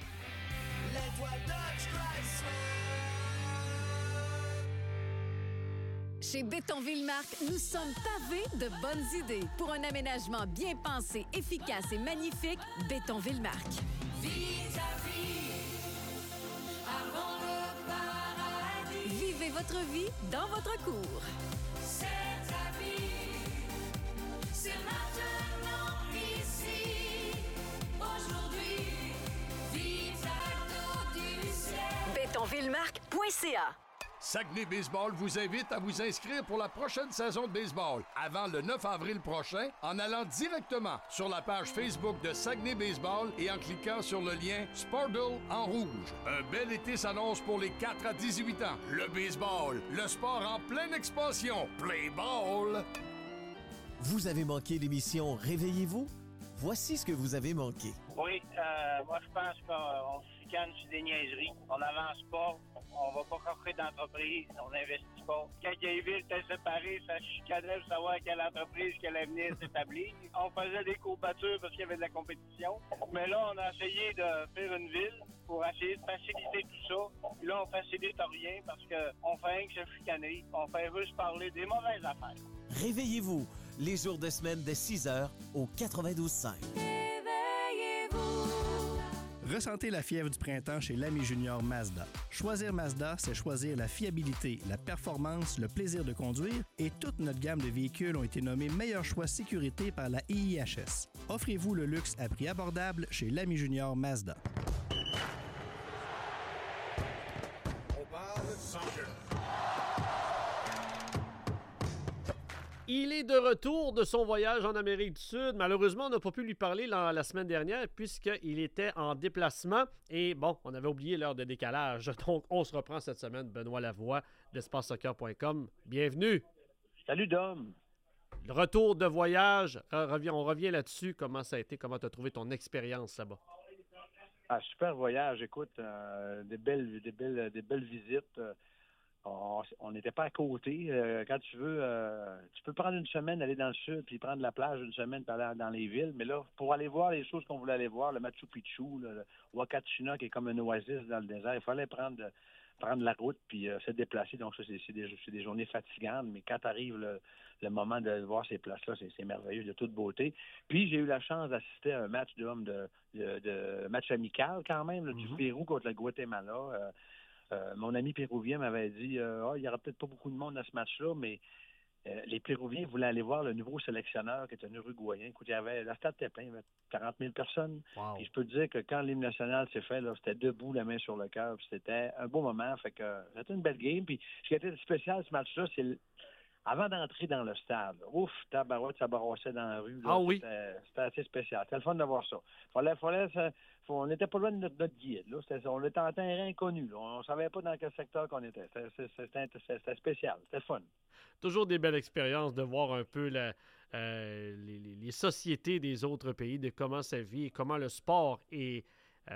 L'Étoile Dodge Chrysler. Chez Bétonville-Marc, nous sommes pavés de bonnes idées. Pour un aménagement bien pensé, efficace et magnifique, Bétonville-Marc. Avant le paradis. Vivez votre vie dans votre cour. C'est ta vie. C'est maintenant ici. Aujourd'hui. Vive la du ciel. Bétonvillemarc.ca. Saguenay Baseball vous invite à vous inscrire pour la prochaine saison de baseball avant le 9 avril prochain en allant directement sur la page Facebook de Saguenay Baseball et en cliquant sur le lien Sportle en rouge. Un bel été s'annonce pour les 4 à 18 ans. Le baseball, le sport en pleine expansion. Play ball! Vous avez manqué l'émission Réveillez-vous? Voici ce que vous avez manqué. Oui, moi je pense qu'on se chicane sur des niaiseries. On n'avance pas, on va pas coffrer d'entreprise, on n'investit pas. Quand Gayville était séparé, ça chicanait pour savoir quelle entreprise qu'elle allait venir s'établir. On faisait des courbatures parce qu'il y avait de la compétition. Mais là, on a essayé de faire une ville pour essayer de faciliter tout ça. Puis là, on facilite rien parce qu'on fait rien que se chicaner. On fait juste parler des mauvaises affaires. Réveillez-vous, les jours de semaine dès 6h au 92.5. Ressentez la fièvre du printemps chez l'Ami Junior Mazda. Choisir Mazda, c'est choisir la fiabilité, la performance, le plaisir de conduire et toute notre gamme de véhicules ont été nommés meilleurs choix sécurité par la IIHS. Offrez-vous le luxe à prix abordable chez l'Ami Junior Mazda. Il est de retour de son voyage en Amérique du Sud. Malheureusement, on n'a pas pu lui parler la semaine dernière puisqu'il était en déplacement. Et bon, on avait oublié l'heure de décalage. Donc, on se reprend cette semaine. Benoît Lavoie d'EspaceSoccer.com. Bienvenue. Salut, Dom. Le retour de voyage, on revient là-dessus. Comment ça a été? Comment tu as trouvé ton expérience là-bas? Ah, super voyage. Écoute, des belles visites. On n'était pas à côté. Quand tu veux, tu peux prendre une semaine, aller dans le sud, puis prendre la plage une semaine, puis aller dans les villes. Mais là, pour aller voir les choses qu'on voulait aller voir, le Machu Picchu, le Huacachina, qui est comme un oasis dans le désert, il fallait prendre la route, puis se déplacer. Donc ça, c'est des journées fatigantes. Mais quand arrive le moment de voir ces places-là, c'est merveilleux, de toute beauté. Puis j'ai eu la chance d'assister à un match de match amical quand même, là, du Pérou contre le Guatemala. Mon ami péruvien m'avait dit il n'y aura peut-être pas beaucoup de monde à ce match-là, mais les Péruviens voulaient aller voir le nouveau sélectionneur qui est un Uruguayen. Écoute, la stade était plein, il y avait 40 000 personnes. Wow. Et je peux te dire que quand l'hymne national s'est fait, là, c'était debout, la main sur le cœur. C'était un beau moment. Fait que c'était une belle game. Puis ce qui était spécial ce match-là, c'est avant d'entrer dans le stade. Ouf, tabarouette, ça barrassait dans la rue. Là. Ah oui? C'était assez spécial. C'était le fun de voir ça. On n'était pas loin de notre guide. Là. On était en terrain inconnu. Là. On ne savait pas dans quel secteur qu'on était. C'était spécial. C'était fun. Toujours des belles expériences de voir un peu les sociétés des autres pays, de comment ça vit et comment le sport est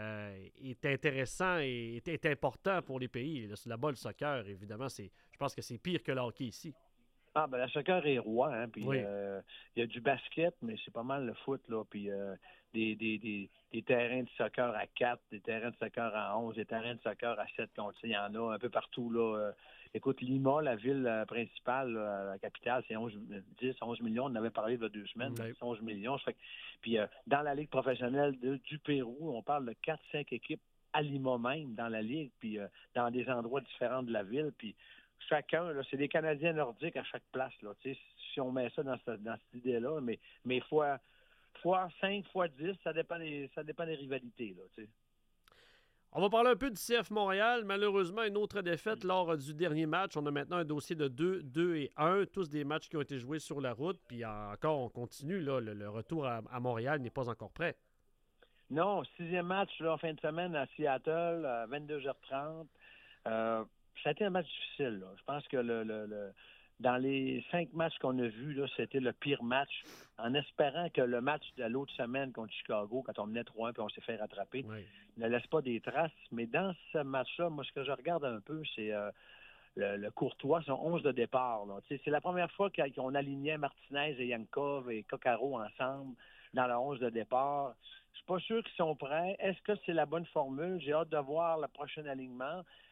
intéressant et est important pour les pays. Là-bas, le soccer, évidemment, je pense que c'est pire que le hockey ici. Ah, ben le soccer est roi, hein, puis il y a du basket, mais c'est pas mal le foot, là, puis des terrains de soccer à 4, des terrains de soccer à 11, des terrains de soccer à 7, il y en a un peu partout, là. Écoute, Lima, la ville principale, la capitale, c'est 11 millions, on en avait parlé il y a 2 semaines, c'est 11 millions. Puis dans la Ligue professionnelle du Pérou, on parle de 4-5 équipes à Lima même, dans la Ligue, puis dans des endroits différents de la ville, puis chacun, là, c'est des Canadiens nordiques à chaque place. Là, si on met ça dans cette idée-là, mais fois 5, fois 10, ça dépend des rivalités. Là, on va parler un peu du CF Montréal. Malheureusement, une autre défaite lors du dernier match. On a maintenant un dossier de 2-1, tous des matchs qui ont été joués sur la route. Puis encore, on continue. Là, le retour à Montréal n'est pas encore prêt. Non, 6e match là, en fin de semaine à Seattle, à 22h30. Ça a été un match difficile. Là. Je pense que dans les 5 matchs qu'on a vus, là, c'était le pire match, en espérant que le match de l'autre semaine contre Chicago, quand on menait 3-1 puis on s'est fait rattraper, ne laisse pas des traces. Mais dans ce match-là, moi, ce que je regarde un peu, c'est le Courtois, son 11 de départ. Là. C'est la première fois qu'on alignait Martinez et Yankov et Coccaro ensemble dans le 11 de départ. Je suis pas sûr qu'ils sont prêts. Est-ce que c'est la bonne formule? J'ai hâte de voir le prochain alignement.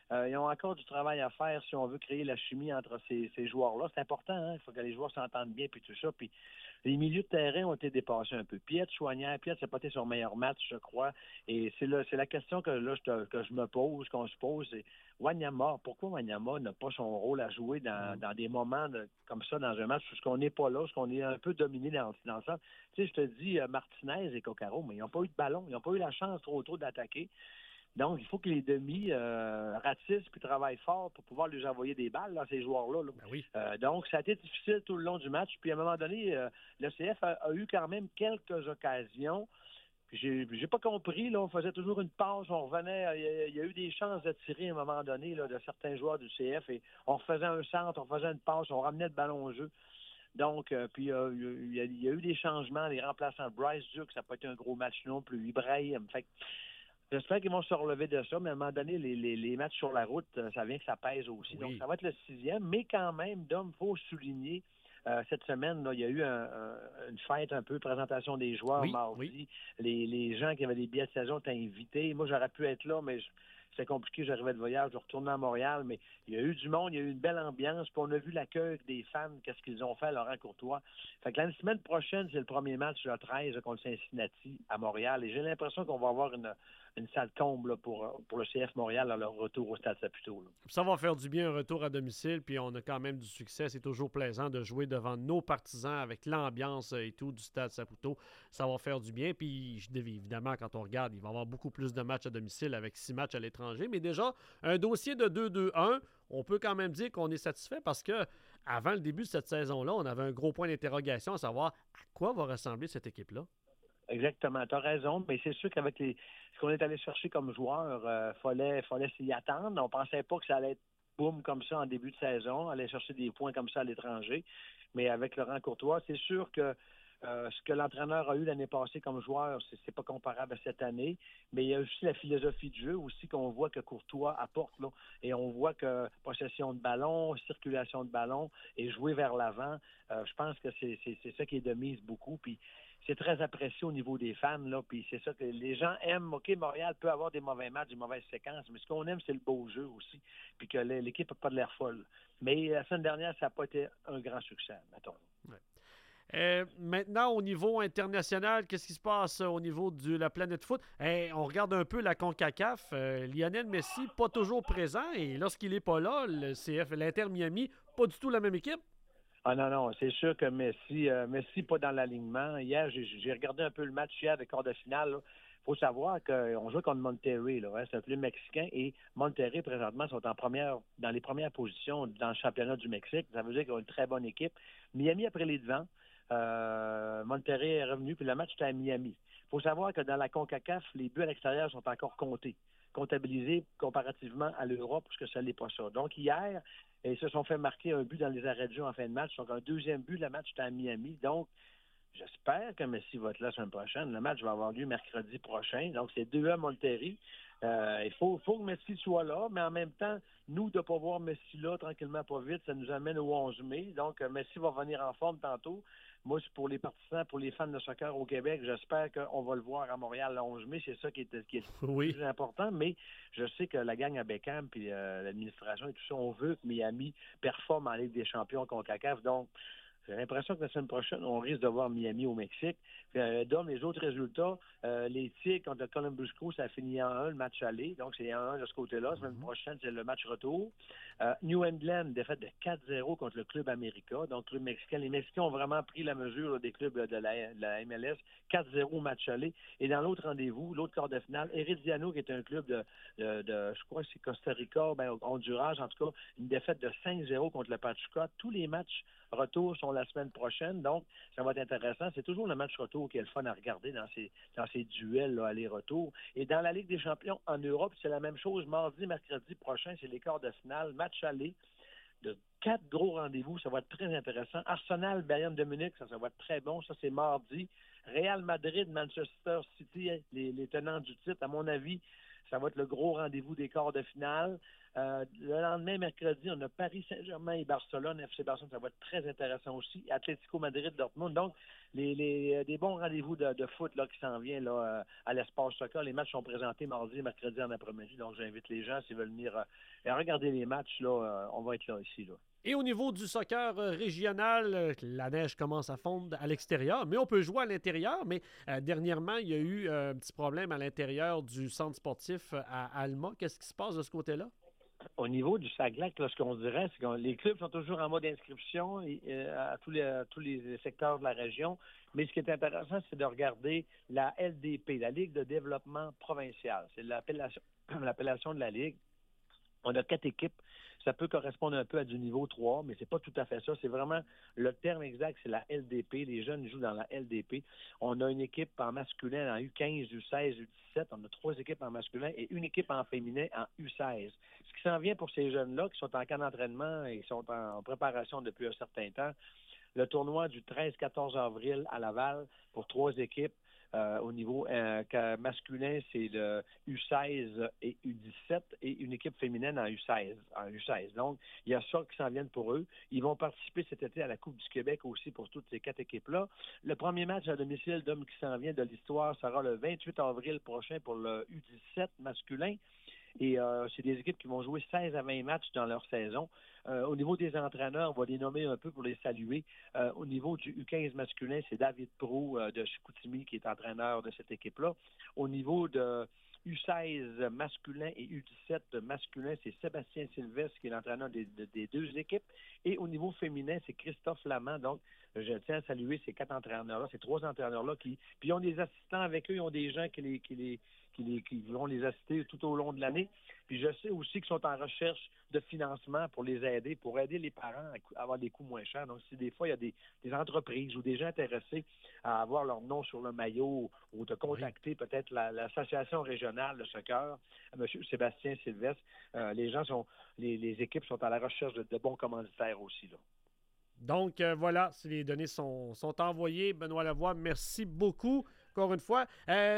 Ils ont encore du travail à faire si on veut créer la chimie entre ces joueurs-là. C'est important, hein? Il faut que les joueurs s'entendent bien puis tout ça. Puis les milieux de terrain ont été dépassés un peu. Piet, Chouanière, n'a pas été son meilleur match, je crois. Et c'est la question que je me pose, qu'on se pose, c'est Wanyama. Pourquoi Wanyama n'a pas son rôle à jouer dans des moments comme ça dans un match où on n'est pas là, où on est un peu dominé dans le centre? Tu sais, je te dis Martinez et Coccaro, mais ils n'ont pas eu de ballon, ils n'ont pas eu la chance trop tôt d'attaquer. Donc, il faut que les demi ratissent puis travaillent fort pour pouvoir lui envoyer des balles, là, ces joueurs-là. Là. Ben oui. Donc, ça a été difficile tout le long du match. Puis, à un moment donné, le CF a eu quand même quelques occasions. Puis, j'ai pas compris. Là, on faisait toujours une passe, on revenait. Il y a eu des chances de tirer à un moment donné là, de certains joueurs du CF. Et on refaisait un centre, on faisait une passe, on ramenait le ballon au jeu. Donc, puis il y a eu des changements. Les remplaçants, Bryce Duke, ça n'a pas été un gros match non plus. Ibrahim, fait que j'espère qu'ils vont se relever de ça, mais à un moment donné, les matchs sur la route, ça vient que ça pèse aussi. Oui. Donc, ça va être le 6e, mais quand même, Dom, il faut souligner, cette semaine, là, il y a eu une fête un peu, présentation des joueurs mardi. Oui. Les gens qui avaient des billets de saison étaient invités. Moi, j'aurais pu être là, mais c'était compliqué, j'arrivais de voyage, je retournais à Montréal, mais il y a eu du monde, il y a eu une belle ambiance, puis on a vu l'accueil des fans, qu'est-ce qu'ils ont fait à Laurent Courtois. Fait que la semaine prochaine, c'est le premier match, le 13, contre Cincinnati à Montréal, et j'ai l'impression qu'on va avoir une salle comble là, pour le CF Montréal à leur retour au Stade Saputo. Là. Ça va faire du bien un retour à domicile, puis on a quand même du succès. C'est toujours plaisant de jouer devant nos partisans avec l'ambiance et tout du Stade Saputo. Ça va faire du bien, puis évidemment, quand on regarde, il va y avoir beaucoup plus de matchs à domicile avec 6 matchs à l'étranger, mais déjà, un dossier de 2-2-1, on peut quand même dire qu'on est satisfait parce que avant le début de cette saison-là, on avait un gros point d'interrogation à savoir à quoi va ressembler cette équipe-là. Exactement, tu as raison, mais c'est sûr qu'avec ce qu'on est allé chercher comme joueur, fallait s'y attendre. On pensait pas que ça allait être boum comme ça en début de saison, aller chercher des points comme ça à l'étranger. Mais avec Laurent Courtois, c'est sûr que ce que l'entraîneur a eu l'année passée comme joueur, c'est pas comparable à cette année. Mais il y a aussi la philosophie de jeu aussi qu'on voit que Courtois apporte. Là. Et on voit que possession de ballon, circulation de ballon et jouer vers l'avant, je pense que c'est ça qui est de mise beaucoup. Puis c'est très apprécié au niveau des fans, là, puis c'est ça que les gens aiment. OK, Montréal peut avoir des mauvais matchs, des mauvaises séquences, mais ce qu'on aime, c'est le beau jeu aussi, puis que l'équipe n'a pas de l'air folle. Mais la semaine dernière, ça n'a pas été un grand succès, mettons. Ouais. Maintenant, au niveau international, qu'est-ce qui se passe au niveau de la planète foot? On regarde un peu la CONCACAF. Lionel Messi, pas toujours présent, et lorsqu'il n'est pas là, le CF, l'Inter Miami, pas du tout la même équipe. Ah non, c'est sûr que Messi pas dans l'alignement. Hier, j'ai regardé un peu le match hier de quart de finale. Il faut savoir qu'on joue contre Monterrey, là, hein, c'est un club mexicain, et Monterrey, présentement, sont dans les premières positions dans le championnat du Mexique. Ça veut dire qu'ils ont une très bonne équipe. Miami a pris les devants. Monterrey est revenu, puis le match était à Miami. Il faut savoir que dans la CONCACAF, les buts à l'extérieur sont encore comptabilisés comparativement à l'Europe, parce que ça n'est pas ça. Donc hier, ils se sont fait marquer un but dans les arrêts de jeu en fin de match. Donc un deuxième but, le match était à Miami. Donc, j'espère que Messi va être là la semaine prochaine. Le match va avoir lieu mercredi prochain. Donc, c'est 2-1 Monterrey. Il faut que Messi soit là, mais en même temps, nous, de ne pas voir Messi là, tranquillement, pas vite, ça nous amène au 11 mai. Donc, Messi va venir en forme tantôt. Moi, c'est pour les partisans, pour les fans de soccer au Québec, j'espère qu'on va le voir à Montréal le 11 mai. C'est ça qui est le plus important. Mais je sais que la gang à Beckham puis l'administration et tout ça, on veut que Miami performe en Ligue des champions contre CACAF. Donc, j'ai l'impression que la semaine prochaine, on risque de voir Miami au Mexique. Dans les autres résultats, les Tigres contre le Columbus Crew, ça a fini en 1 le match aller. Donc, c'est 1 de ce côté-là. La semaine prochaine, c'est le match retour. New England, défaite de 4-0 contre le Club América. Donc, club mexicain. Les Mexicains ont vraiment pris la mesure là, des clubs de la MLS. 4-0 match aller. Et dans l'autre rendez-vous, l'autre quart de finale, Herediano, qui est un club de je crois que c'est Costa Rica, Honduras, en tout cas, une défaite de 5-0 contre le Pachuca. Tous les matchs retour sont la semaine prochaine. Donc, ça va être intéressant. C'est toujours le match retour qui est le fun à regarder dans ces duels là, aller-retour. Et dans la Ligue des champions en Europe, c'est la même chose. Mardi, mercredi prochain, c'est les quarts de finale. Match aller de 4 gros rendez-vous. Ça va être très intéressant. Arsenal, Bayern de Munich, ça va être très bon. Ça, c'est mardi. Real Madrid, Manchester City, les tenants du titre, à mon avis, Ça va être le gros rendez-vous des quarts de finale. Le lendemain, mercredi, on a Paris Saint-Germain et Barcelone. FC Barcelone, ça va être très intéressant aussi. Atlético Madrid, Dortmund. Donc, des bons rendez-vous de foot là, qui s'en viennent là, à l'Espace Soccer. Les matchs sont présentés mardi et mercredi en après-midi. Donc, j'invite les gens, s'ils veulent venir regarder les matchs, là, on va être là ici. Là. Et au niveau du soccer régional, la neige commence à fondre à l'extérieur, mais on peut jouer à l'intérieur. Mais dernièrement, il y a eu un petit problème à l'intérieur du centre sportif à Alma. Qu'est-ce qui se passe de ce côté-là? Au niveau du Saglac, là, ce qu'on dirait, c'est que les clubs sont toujours en mode inscription à tous les secteurs de la région. Mais ce qui est intéressant, c'est de regarder la LDP, la Ligue de développement provincial. C'est l'appellation de la Ligue. On a 4 équipes. Ça peut correspondre un peu à du niveau 3, mais c'est pas tout à fait ça. C'est vraiment le terme exact, c'est la LDP. Les jeunes jouent dans la LDP. On a une équipe en masculin en U15, U16, U17. On a 3 équipes en masculin et une équipe en féminin en U16. Ce qui s'en vient pour ces jeunes-là qui sont en camp d'entraînement et qui sont en préparation depuis un certain temps, le tournoi du 13-14 avril à Laval pour 3 équipes. Au niveau masculin, c'est le U16 et U17 et une équipe féminine en U16. Donc, il y a ça qui s'en viennent pour eux. Ils vont participer cet été à la Coupe du Québec aussi pour toutes ces 4 équipes-là. Le premier match à domicile d'hommes qui s'en vient de l'histoire sera le 28 avril prochain pour le U17 masculin. Et c'est des équipes qui vont jouer 16 à 20 matchs dans leur saison. Au niveau des entraîneurs, on va les nommer un peu pour les saluer. Au niveau du U15 masculin, c'est David Proulx de Chicoutimi qui est entraîneur de cette équipe-là. Au niveau de U16 masculin et U17 masculin, c'est Sébastien Sylvestre qui est l'entraîneur des 2 équipes. Et au niveau féminin, c'est Christophe Lamant. Donc, je tiens à saluer ces 4 entraîneurs-là, ces 3 entraîneurs-là qui... Puis ils ont des assistants avec eux, ils ont des gens qui vont les assister tout au long de l'année. Puis je sais aussi qu'ils sont en recherche de financement pour les aider, pour aider les parents à avoir des coûts moins chers. Donc, si des fois, il y a des entreprises ou des gens intéressés à avoir leur nom sur le maillot ou de contacter peut-être l'association régionale de soccer, M. Sébastien Sylvestre, les équipes sont à la recherche de bons commanditaires aussi, là. Donc, voilà, si les données sont envoyées, Benoît Lavoie, merci beaucoup. Encore une fois,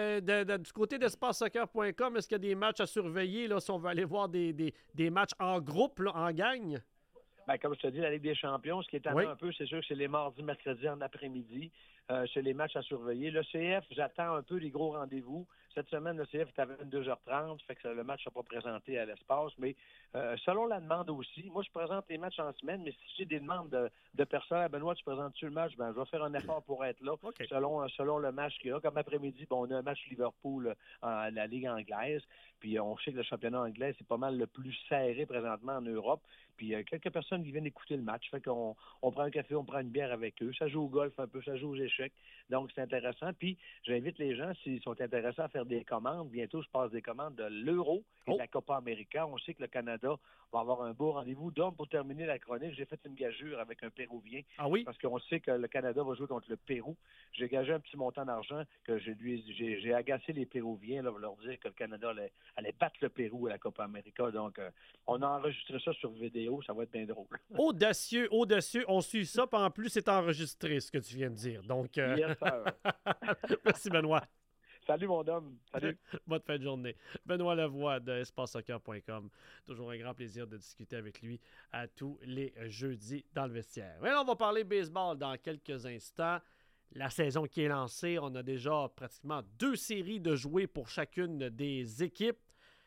du côté d'espacesoccer.com, est-ce qu'il y a des matchs à surveiller là, si on veut aller voir des matchs en groupe, là, en gang? Bien, comme je te dis, la Ligue des champions, ce qui est un peu, c'est sûr que c'est les mardis, mercredis en après-midi. C'est les matchs à surveiller. Le CF, j'attends un peu les gros rendez-vous. Cette semaine, le CF est à 22h30, fait que le match ne sera pas présenté à l'espace. Mais selon la demande aussi, moi, je présente les matchs en semaine, mais si j'ai des demandes de personnes, Benoît, tu présentes-tu le match? Ben, je vais faire un effort pour être là, selon le match qu'il y a. Comme après-midi, on a un match Liverpool à la Ligue anglaise. Puis on sait que le championnat anglais, c'est pas mal le plus serré présentement en Europe. Puis quelques personnes qui viennent écouter le match. Fait qu'on prend un café, on prend une bière avec eux. Ça joue au golf un peu, ça joue aux échecs. Donc, c'est intéressant. Puis, j'invite les gens, s'ils sont intéressés à faire des commandes, bientôt, je passe des commandes de l'Euro et de la Copa América. On sait que le Canada va avoir un beau rendez-vous. Donc, pour terminer la chronique, j'ai fait une gageure avec un Péruvien. Ah oui? Parce qu'on sait que le Canada va jouer contre le Pérou. J'ai gagé un petit montant d'argent que j'ai agacé les Péruviens, là, pour leur dire que le Canada allait battre le Pérou à la Copa América. Donc, on a enregistré ça sur vidéo. Ça va être bien drôle. Audacieux, audacieux. On suit ça. Puis en plus, c'est enregistré, ce que tu viens de dire. Donc, yes, sir. Merci, Benoît. Salut, mon homme. Salut. Bonne fin de journée. Benoît Lavoie de espacesoccer.com. Toujours un grand plaisir de discuter avec lui à tous les jeudis dans le vestiaire. Maintenant, on va parler baseball dans quelques instants. La saison qui est lancée, on a déjà pratiquement 2 séries de jouer pour chacune des équipes.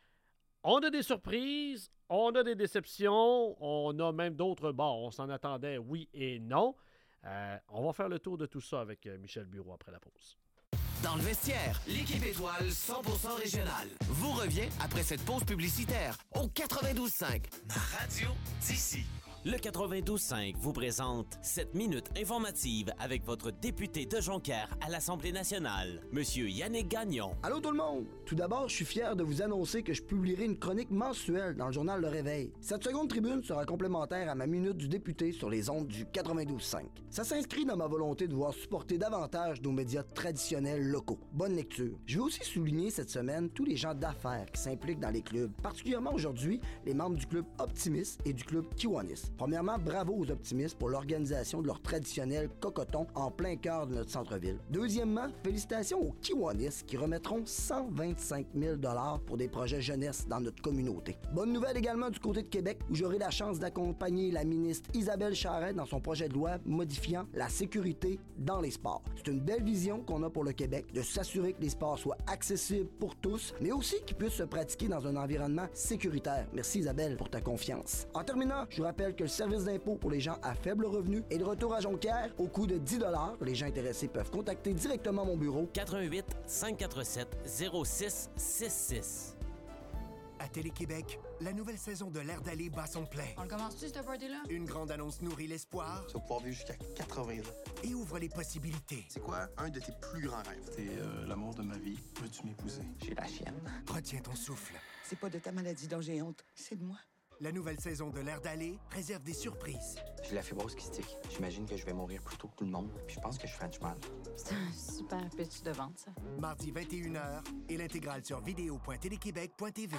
On a des surprises, on a des déceptions, on a même d'autres bords. On s'en attendait oui et non. On va faire le tour de tout ça avec Michel Bureau après la pause. Dans le vestiaire, l'équipe étoile 100% régionale vous revient après cette pause publicitaire au 92.5. Ma radio d'ici. Le 92.5 vous présente cette minute informative avec votre député de Jonquière à l'Assemblée nationale, Monsieur Yannick Gagnon. Allô tout le monde! Tout d'abord, je suis fier de vous annoncer que je publierai une chronique mensuelle dans le journal Le Réveil. Cette seconde tribune sera complémentaire à ma minute du député sur les ondes du 92.5. Ça s'inscrit dans ma volonté de voir supporter davantage nos médias traditionnels locaux. Bonne lecture. Je veux aussi souligner cette semaine tous les gens d'affaires qui s'impliquent dans les clubs, particulièrement aujourd'hui les membres du club Optimis et du club Kiwanis. Premièrement, bravo aux optimistes pour l'organisation de leur traditionnel cocoton en plein cœur de notre centre-ville. Deuxièmement, félicitations aux Kiwanis qui remettront 125 000 $ pour des projets jeunesse dans notre communauté. Bonne nouvelle également du côté de Québec où j'aurai la chance d'accompagner la ministre Isabelle Charret dans son projet de loi modifiant la sécurité dans les sports. C'est une belle vision qu'on a pour le Québec de s'assurer que les sports soient accessibles pour tous, mais aussi qu'ils puissent se pratiquer dans un environnement sécuritaire. Merci Isabelle pour ta confiance. En terminant, je vous rappelle que le service d'impôt pour les gens à faible revenu est de retour à Jonquière au coût de 10 $. Les gens intéressés peuvent contacter directement mon bureau. 88 547 0666. À Télé-Québec, la nouvelle saison de L'air d'aller bat son plein. On le commence-tu, ce party-là? Une grande annonce nourrit l'espoir. Tu vas pouvoir vivre jusqu'à 80 ans. Et ouvre les possibilités. C'est quoi un de tes plus grands rêves? C'est l'amour de ma vie. Veux-tu m'épouser? J'ai la chienne. Retiens ton souffle. C'est pas de ta maladie dont j'ai honte, c'est de moi. La nouvelle saison de L'air d'aller réserve des surprises. J'ai la fibrose kystique. J'imagine que je vais mourir plus tôt que tout le monde. Puis je pense que je French mal. C'est un super pitch de vente, ça. Mardi 21h et l'intégrale sur vidéo.téléquébec.tv.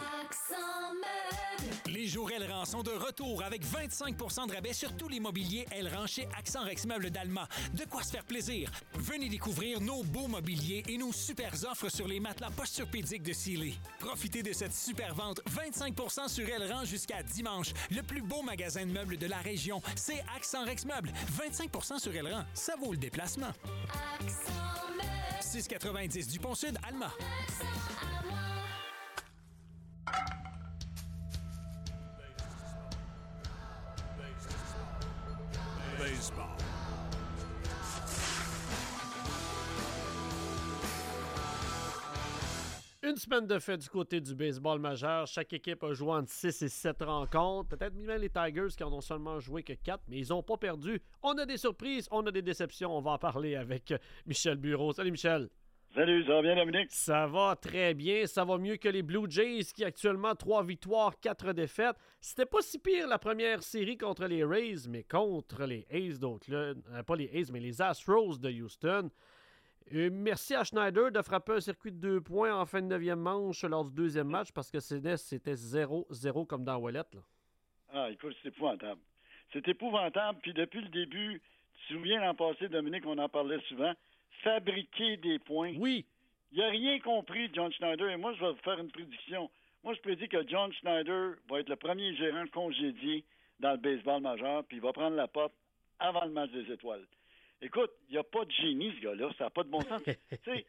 Les jours Elran sont de retour avec 25 % de rabais sur tous les mobiliers Elran chez Accent Rex Meubles d'Alma. De quoi se faire plaisir? Venez découvrir nos beaux mobiliers et nos super offres sur les matelas posturpédiques de Sealy. Profitez de cette super vente 25 % sur Elran jusqu'à dimanche. Le plus beau magasin de meubles de la région, c'est Accent Rex Meubles. 25 % sur Elran, ça vaut le déplacement. 690 du Pont-Sud, Alma. Baseball. Une semaine de fête du côté du baseball majeur. Chaque équipe a joué entre 6 et 7 rencontres. Peut-être même les Tigers qui en ont seulement joué que 4, mais ils n'ont pas perdu. On a des surprises, on a des déceptions. On va en parler avec Michel Bureau. Salut Michel. Salut, ça va bien Dominique? Ça va très bien. Ça va mieux que les Blue Jays qui actuellement 3 victoires, 4 défaites. C'était pas si pire la première série contre les Rays, mais contre les A's d'Oakland. Pas les A's, mais les Astros de Houston. Merci à Schneider de frapper un circuit de 2 points en fin de 9e manche lors du deuxième match parce que c'était 0-0 comme dans Ouellet. Là. Ah, écoute, c'est épouvantable. C'est épouvantable. Puis depuis le début, tu te souviens l'an passé, Dominique, on en parlait souvent, fabriquer des points. Oui. Il n'a rien compris, John Schneider. Et moi, je vais vous faire une prédiction. Moi, je prédis que John Schneider va être le premier gérant congédié dans le baseball majeur, puis il va prendre la porte avant le match des étoiles. Écoute, il n'y a pas de génie, ce gars-là. Ça n'a pas de bon sens. Tu sais,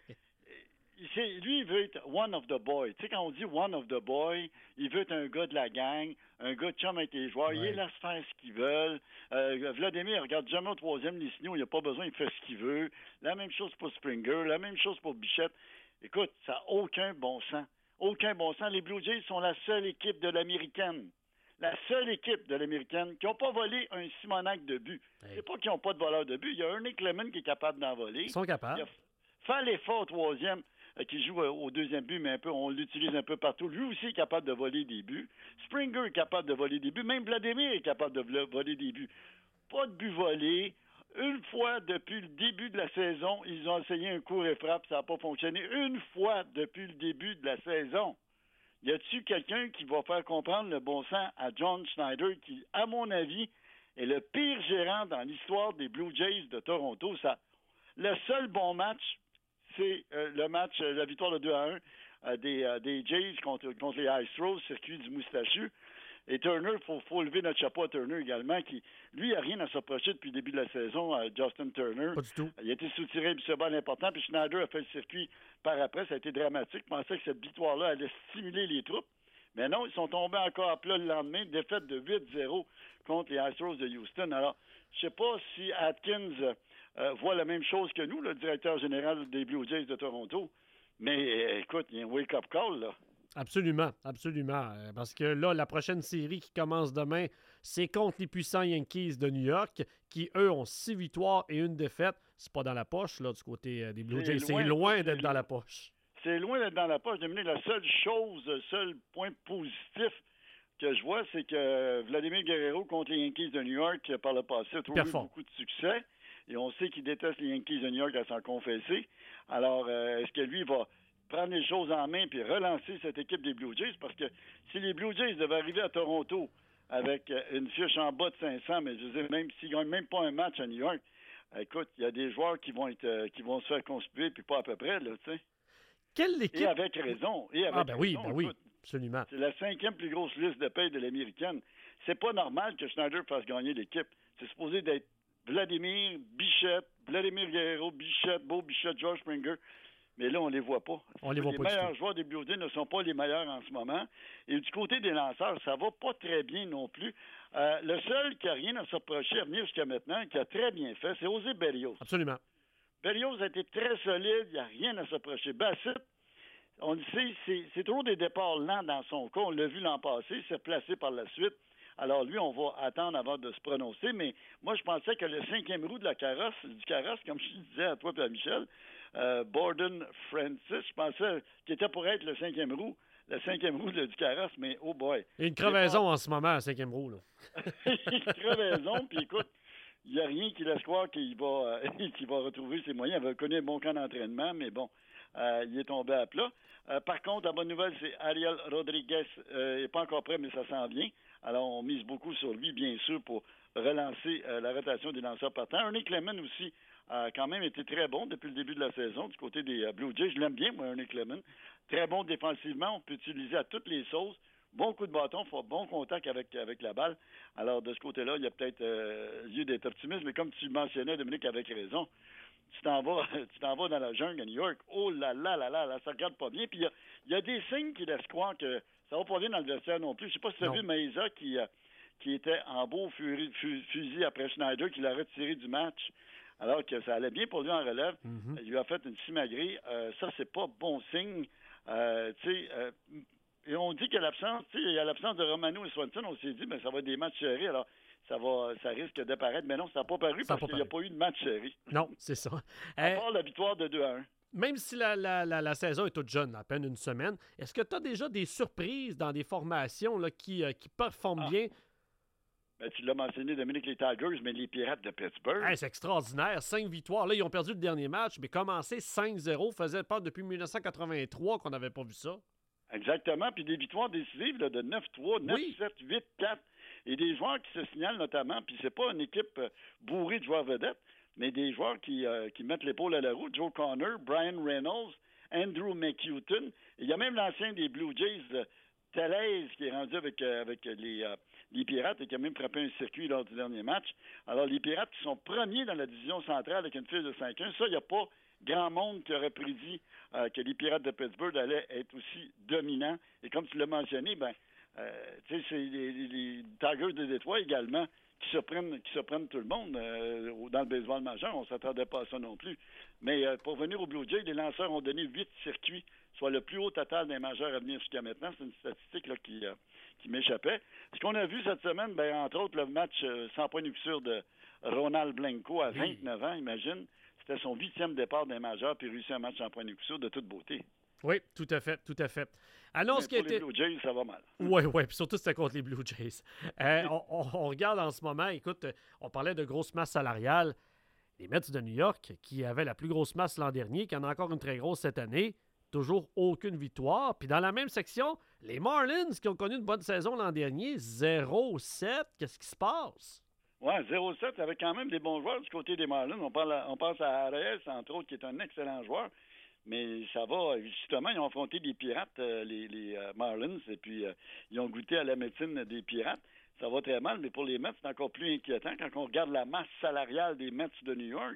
lui, il veut être one of the boys. Tu sais, quand on dit one of the boys, il veut être un gars de la gang, un gars de chum avec les joueurs. Il laisse faire ce qu'ils veulent. Vladimir, regarde jamais au troisième les signaux. Il n'a pas besoin, il fait ce qu'il veut. La même chose pour Springer, la même chose pour Bichette. Écoute, ça n'a aucun bon sens. Aucun bon sens. Les Blue Jays sont la seule équipe de l'Américaine. La seule équipe de l'Américaine qui n'a pas volé un Simonac de but. C'est pas qu'ils n'ont pas de voleur de but. Il y a Ernie Clement qui est capable d'en voler. Ils sont capables. Il y a Falefa au troisième qui joue au deuxième but, mais on l'utilise un peu partout. Lui aussi est capable de voler des buts. Springer est capable de voler des buts. Même Vladimir est capable de voler des buts. Pas de but volé. Une fois depuis le début de la saison, ils ont essayé un court et frappe, ça n'a pas fonctionné. Une fois depuis le début de la saison. Y a-t-il quelqu'un qui va faire comprendre le bon sens à John Schneider, qui, à mon avis, est le pire gérant dans l'histoire des Blue Jays de Toronto? Le seul bon match, c'est le match, la victoire de 2-1 des Jays contre les Astros, circuit du Moustachu. Et Turner, il faut lever notre chapeau à Turner également, qui, lui, n'a rien à s'approcher depuis le début de la saison, Justin Turner. Pas du tout. Il a été soutiré sur balle important, puis Schneider a fait le circuit par après. Ça a été dramatique. Je pensais que cette victoire-là allait stimuler les troupes. Mais non, ils sont tombés encore à plat le lendemain. Défaite de 8-0 contre les Astros de Houston. Alors, je ne sais pas si Atkins voit la même chose que nous, le directeur général des Blue Jays de Toronto. Mais écoute, il y a un wake-up call, là. Absolument, absolument. Parce que là, la prochaine série qui commence demain, c'est contre les puissants Yankees de New York, qui, eux, ont 6 victoires et 1 défaite. C'est pas dans la poche, là, du côté des Blue Jays. C'est loin d'être dans la poche. C'est loin d'être dans la poche. Dominique, la seule chose, le seul point positif que je vois, c'est que Vladimir Guerrero contre les Yankees de New York, par le passé, a trouvé beaucoup de succès. Et on sait qu'il déteste les Yankees de New York à s'en confesser. Alors, est-ce que lui va prendre les choses en main puis relancer cette équipe des Blue Jays? Parce que si les Blue Jays devaient arriver à Toronto avec une fiche en bas de 500, mais je veux dire, même s'ils ne gagnent même pas un match à New York, écoute, il y a des joueurs qui vont se faire conspuer, puis pas à peu près, là, tu sais. Quelle équipe? Et avec raison. Oui, Écoute, absolument. c'est la 5e plus grosse liste de paye de l'américaine. C'est pas normal que Schneider fasse gagner l'équipe. C'est supposé d'être Vladimir, Bichette, Vladimir Guerrero, Bichette, Beau Bichette, George Springer. Mais là, on les voit pas. Les meilleurs joueurs des Blue Jays ne sont pas les meilleurs en ce moment. Et du côté des lanceurs, ça va pas très bien non plus. Le seul qui a rien à s'approcher à venir jusqu'à maintenant, qui a très bien fait, c'est José Berrios. Absolument. Berrios a été très solide, il n'y a rien à s'approcher. Bassett, on le sait, c'est toujours des départs lents dans son cas. On l'a vu l'an passé, il s'est placé par la suite. Alors lui, on va attendre avant de se prononcer, mais moi, je pensais que le 5e roue de du carrosse, comme je disais à toi et à Michel, Borden Francis, je pensais qu'il était pour être le 5e roue du carrosse, mais oh boy. Il y a une crevaison en ce moment à 5e roue, là. Une crevaison, puis écoute, il n'y a rien qui laisse croire qu'il va, qu'il va retrouver ses moyens. Il va connaître un bon camp d'entraînement, mais bon, il est tombé à plat. Par contre, la bonne nouvelle, c'est Ariel Rodriguez n'est pas encore prêt, mais ça s'en vient. Alors, on mise beaucoup sur lui, bien sûr, pour relancer la rotation des lanceurs partants. Ernie Clement aussi a quand même été très bon depuis le début de la saison du côté des Blue Jays. Je l'aime bien, moi, Ernie Clement. Très bon défensivement, on peut utiliser à toutes les sauces. Bon coup de bâton, bon contact avec la balle. Alors, de ce côté-là, il y a peut-être lieu d'être optimiste, mais comme tu mentionnais, Dominique, avec raison, tu t'en vas dans la jungle à New York. Oh là là là là, ça regarde pas bien. Puis il y a des signes qui laissent croire que ça va pas bien dans le vestiaire non plus. Je sais pas si tu as vu Maïsa qui était en beau fusil après Schneider, qui l'a retiré du match, alors que ça allait bien pour lui en relève. Il lui a fait une simagrée. Ça, c'est pas bon signe. Et on dit qu'il y a l'absence de Romano et Swanson, on s'est dit, ça va être des matchs serrés, alors ça risque d'apparaître. Mais non, ça n'a pas paru parce qu'il n'y a pas eu de match serré. Non, c'est ça. À part la victoire de 2-1. Même si la saison est toute jeune, à peine une semaine, est-ce que tu as déjà des surprises dans des formations là, qui performent bien? Ben, tu l'as mentionné, Dominique, les Tigers, mais les Pirates de Pittsburgh. C'est extraordinaire. 5 victoires. Là, ils ont perdu le dernier match, mais commencer 5-0 faisait pas depuis 1983 qu'on n'avait pas vu ça. Exactement. Puis des victoires décisives là, de 9-3, 9-7, 8-4. Et des joueurs qui se signalent notamment, puis c'est pas une équipe bourrée de joueurs vedettes, mais des joueurs qui mettent l'épaule à la roue. Joe Connor, Brian Reynolds, Andrew McHugh. Il y a même l'ancien des Blue Jays, Tellez, qui est rendu avec les Pirates et qui a même frappé un circuit lors du dernier match. Alors, les Pirates qui sont premiers dans la division centrale avec une fiche de 5-1, ça, il n'y a pas grand monde qui aurait prédit que les Pirates de Pittsburgh allaient être aussi dominants. Et comme tu l'as mentionné, c'est les Tigers de Détroit également qui surprennent tout le monde dans le baseball majeur. On ne s'attendait pas à ça non plus. Mais pour venir au Blue Jays, les lanceurs ont donné 8 circuits, soit le plus haut total des majeurs à venir jusqu'à maintenant. C'est une statistique là, qui m'échappait. Ce qu'on a vu cette semaine, entre autres, le match sans point de rupture de Ronald Blanco à 29 ans, imagine. C'était son 8e départ des majeurs, puis réussi un match sans point de rupture de toute beauté. Oui, tout à fait, tout à fait. Annonce qui pour les Blue Jays, ça va mal. Oui, puis surtout c'était contre les Blue Jays. On regarde en ce moment, écoute, on parlait de grosse masse salariale. Les Mets de New York, qui avaient la plus grosse masse l'an dernier, qui en a encore une très grosse cette année, toujours aucune victoire. Puis dans la même section, les Marlins, qui ont connu une bonne saison l'an dernier, 0-7. Qu'est-ce qui se passe? Oui, 0-7, avec quand même des bons joueurs du côté des Marlins. On pense à Arias, entre autres, qui est un excellent joueur. Mais ça va, justement, ils ont affronté des Pirates, les Marlins, et puis ils ont goûté à la médecine des Pirates. Ça va très mal, mais pour les Mets, c'est encore plus inquiétant quand on regarde la masse salariale des Mets de New York.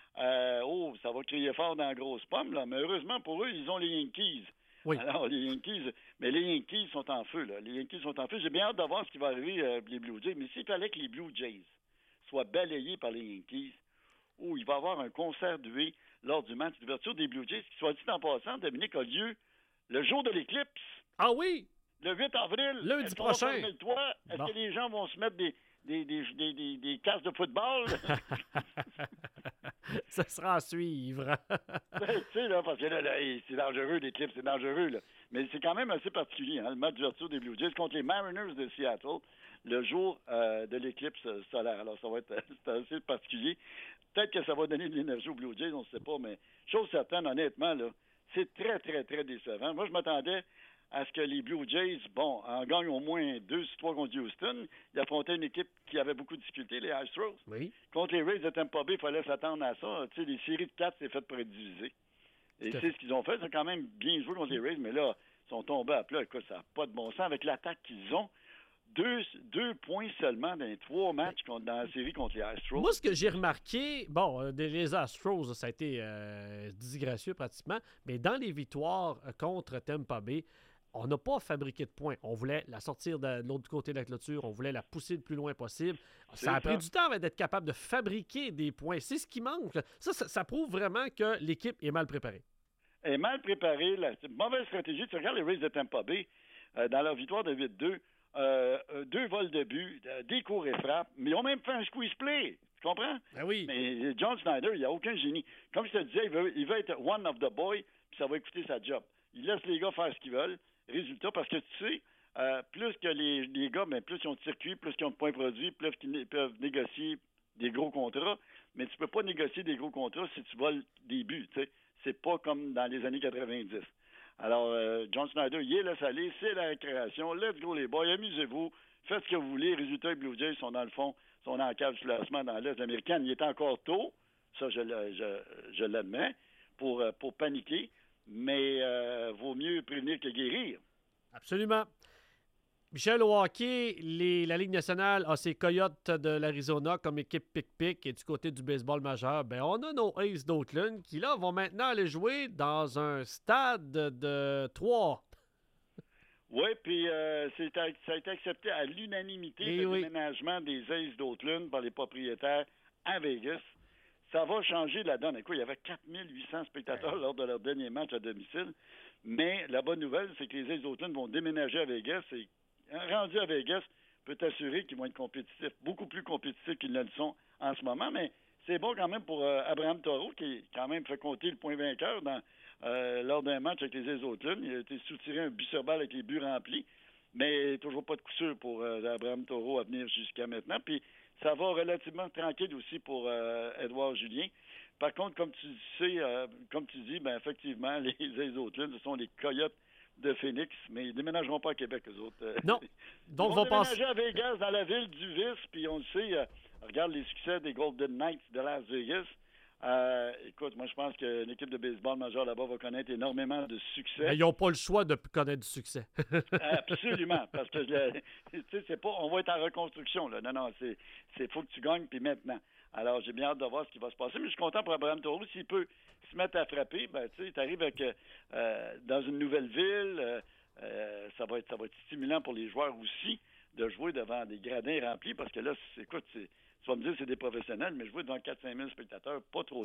Ça va crier fort dans la grosse pomme, là. Mais heureusement pour eux, ils ont les Yankees. Oui. Alors, les Yankees sont en feu, là. Les Yankees sont en feu. J'ai bien hâte de voir ce qui va arriver, les Blue Jays. Mais s'il fallait que les Blue Jays soient balayés par les Yankees, il va y avoir un concert de huées lors du match d'ouverture des Blue Jays, qui, soit dit en passant, Dominique, a lieu le jour de l'éclipse. Ah oui? Le 8 avril. Lundi prochain. Est-ce que les gens vont se mettre des casques de football? Ça sera à suivre. Tu sais, là, parce que là, c'est dangereux, l'éclipse, c'est dangereux, là. Mais c'est quand même assez particulier, hein, le match d'ouverture des Blue Jays contre les Mariners de Seattle, le jour de l'éclipse solaire. Alors, ça va être assez particulier. Peut-être que ça va donner de l'énergie aux Blue Jays, on ne sait pas, mais chose certaine, honnêtement, là, C'est très, très, très décevant. Moi, je m'attendais à ce que les Blue Jays, en gagnent au moins 2-3 contre Houston. Ils affrontaient une équipe qui avait beaucoup de difficultés, les Astros. Oui. Contre les Rays de Tampa Bay, il fallait s'attendre à ça. Tu sais, les séries de 4, c'est fait pour être divisé. Et c'est ce qu'ils ont fait. Ils ont quand même bien joué contre les Rays, mais là, ils sont tombés à plat. Écoute, ça n'a pas de bon sens. Avec l'attaque qu'ils ont, deux points seulement dans les 3 matchs dans la série contre les Astros. Moi, ce que j'ai remarqué, les Astros, ça a été disgracieux pratiquement, mais dans les victoires contre Tampa Bay, on n'a pas fabriqué de points. On voulait la sortir de l'autre côté de la clôture. On voulait la pousser le plus loin possible. Ça a pris du temps d'être capable de fabriquer des points. C'est ce qui manque. Ça prouve vraiment que l'équipe est mal préparée. Elle est mal préparée. C'est une mauvaise stratégie. Tu regardes les Rays de Tampa Bay, dans leur victoire de 8-2, 2 vols de but, des cours et frappes, mais ils ont même fait un squeeze play. Tu comprends? Ben oui. Mais John Schneider, il n'y a aucun génie. Comme je te disais, il veut être one of the boys, puis ça va écouter sa job. Il laisse les gars faire ce qu'ils veulent. Résultat, parce que tu sais, plus que les gars, plus ils ont de circuit, plus ils ont de points produits, plus ils peuvent négocier des gros contrats. Mais tu peux pas négocier des gros contrats si tu voles des buts. Tu sais. C'est pas comme dans les années 90. Alors, John Schneider, il laisse aller, c'est la récréation. Let's go les boys, amusez-vous, faites ce que vous voulez. Résultat, les Blue Jays sont dans le fond, sont dans la cave du classement dans l'Est américaine. Il est encore tôt, ça je l'admets, pour paniquer. Mais vaut mieux prévenir que guérir. Absolument. Michel, au hockey, la Ligue nationale a ses Coyotes de l'Arizona comme équipe pic-pic et du côté du baseball majeur, on a nos Aces d'Oakland qui, là, vont maintenant aller jouer dans un stade de 3. Oui, puis ça a été accepté à l'unanimité le déménagement des Aces d'Oakland par les propriétaires à Vegas. Ça va changer la donne. Écoute, il y avait 4800 spectateurs lors de leur dernier match à domicile. Mais la bonne nouvelle, c'est que les Aces d'Oakland vont déménager à Vegas. Et rendu à Vegas, peut t'assurer qu'ils vont être compétitifs, beaucoup plus compétitifs qu'ils ne le sont en ce moment. Mais c'est bon quand même pour Abraham Toro, qui quand même fait compter le point vainqueur lors d'un match avec les Aces d'Oakland. Il a été soutiré un but sur balle avec les buts remplis. Mais toujours pas de coup sûr pour Abraham Toro à venir jusqu'à maintenant. Puis ça va relativement tranquille aussi pour Édouard Julien. Par contre, comme tu sais, comme tu dis, effectivement, les Aces d'Oakland, ce sont les Coyotes de Phoenix, mais ils ne déménageront pas à Québec, eux autres. Non. Donc, ils vont déménager à Vegas, dans la ville du vice, puis on le sait, regarde les succès des Golden Knights de Las Vegas. Écoute, moi, je pense qu'une équipe de baseball majeure là-bas va connaître énormément de succès. Mais ils n'ont pas le choix de connaître du succès. Absolument, parce que tu sais, c'est pas, on va être en reconstruction, là. Non, c'est faut que tu gagnes, puis maintenant. Alors, j'ai bien hâte de voir ce qui va se passer, mais je suis content pour Abraham Toro. S'il peut se mettre à frapper, tu sais, t'arrives avec dans une nouvelle ville, ça va être stimulant pour les joueurs aussi de jouer devant des gradins remplis, parce que là, écoute, tu vas me dire c'est des professionnels, mais jouer devant 4-5 000 spectateurs, pas trop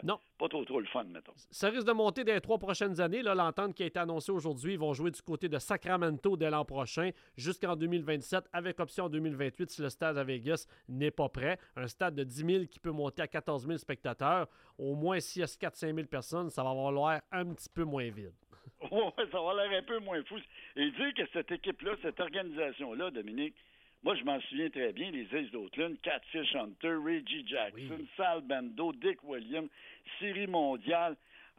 le fun, mettons. Ça risque de monter dans les 3 prochaines années. Là, l'entente qui a été annoncée aujourd'hui, ils vont jouer du côté de Sacramento dès l'an prochain jusqu'en 2027, avec option en 2028 si le stade à Vegas n'est pas prêt. Un stade de 10 000 qui peut monter à 14 000 spectateurs. Au moins, s'il y a 4-5 000 personnes, ça va avoir l'air un petit peu moins vide. Oui, ça va avoir l'air un peu moins fou. Et dire que cette équipe-là, cette organisation-là, Dominique, moi, je m'en souviens très bien, les Aces d'Oakland, Catfish Hunter, Reggie Jackson, Sal Bando, Dick Williams, Série mondiale.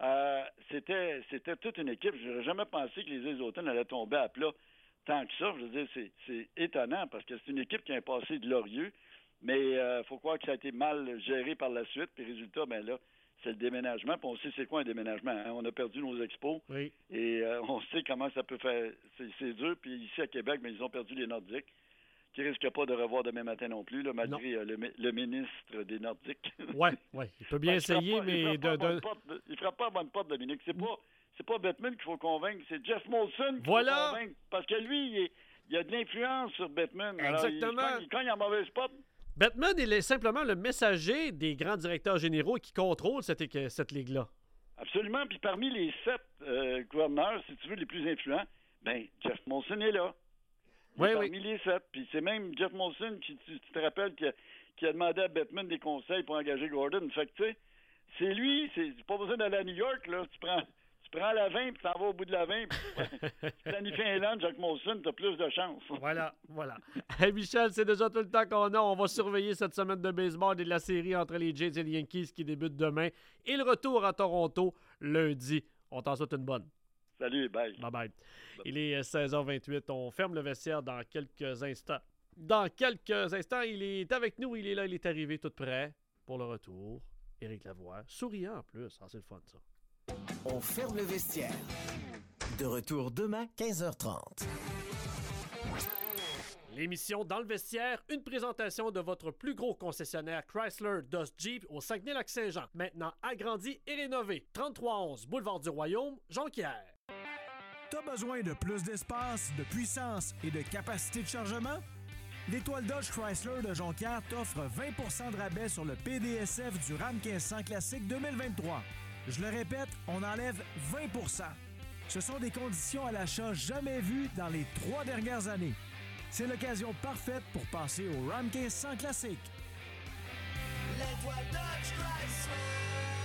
C'était toute une équipe. Je n'aurais jamais pensé que les Aces d'Oakland allaient tomber à plat tant que ça. Je veux dire, c'est étonnant parce que c'est une équipe qui a un passé glorieux, mais il faut croire que ça a été mal géré par la suite. Puis résultat, là, c'est le déménagement. Puis on sait c'est quoi un déménagement. Hein? On a perdu nos expos. Oui. Et on sait comment ça peut faire. C'est dur. Puis ici à Québec, ils ont perdu les Nordiques, qui ne risque pas de revoir demain matin non plus, là, malgré le ministre des Nordiques. Oui. Il peut bien essayer, mais... Il ne fera pas à bonne porte, Dominique. C'est pas Bettman qu'il faut convaincre, c'est Jeff Molson qu'il faut convaincre. Parce que lui, il a de l'influence sur Bettman. Exactement. Alors, quand il est en mauvais spot... Bettman, il est simplement le messager des grands directeurs généraux qui contrôlent cette ligue-là. Absolument. Puis parmi les 7 gouverneurs, si tu veux, les plus influents, Jeff Molson est là. Parmi les 7. Puis c'est même Jeff Molson qui, tu te rappelles, qui a demandé à Bettman des conseils pour engager Gordon. Fait que, tu sais, c'est lui, c'est pas besoin d'aller à New York, là. Tu prends la 20 puis t'en vas au bout de la 20 puis tu planifies un lunch avec Molson, t'as plus de chance. Voilà. Hey Michel, c'est déjà tout le temps qu'on a. On va surveiller cette semaine de baseball et de la série entre les Jays et les Yankees qui débute demain et le retour à Toronto lundi. On t'en souhaite une bonne. Salut, bye. Bye-bye. Il est 16h28. On ferme le vestiaire dans quelques instants. Dans quelques instants, il est avec nous. Il est là, il est arrivé tout prêt pour le retour. Éric Lavoie, souriant en plus. Ah, c'est le fun, ça. On ferme le vestiaire. De retour demain, 15h30. L'émission Dans le vestiaire, une présentation de votre plus gros concessionnaire Chrysler Dodge Jeep au Saguenay-Lac-Saint-Jean. Maintenant agrandi et rénové. 3311 Boulevard du Royaume, Jonquière. T'as besoin de plus d'espace, de puissance et de capacité de chargement? L'Étoile Dodge Chrysler de Jonquière t'offre 20 de rabais sur le PDSF du Ram 1500 Classique 2023. Je le répète, on enlève 20 Ce sont des conditions à l'achat jamais vues dans les 3 dernières années. C'est l'occasion parfaite pour passer au Ram 1500 Classique. L'Étoile Dodge Chrysler.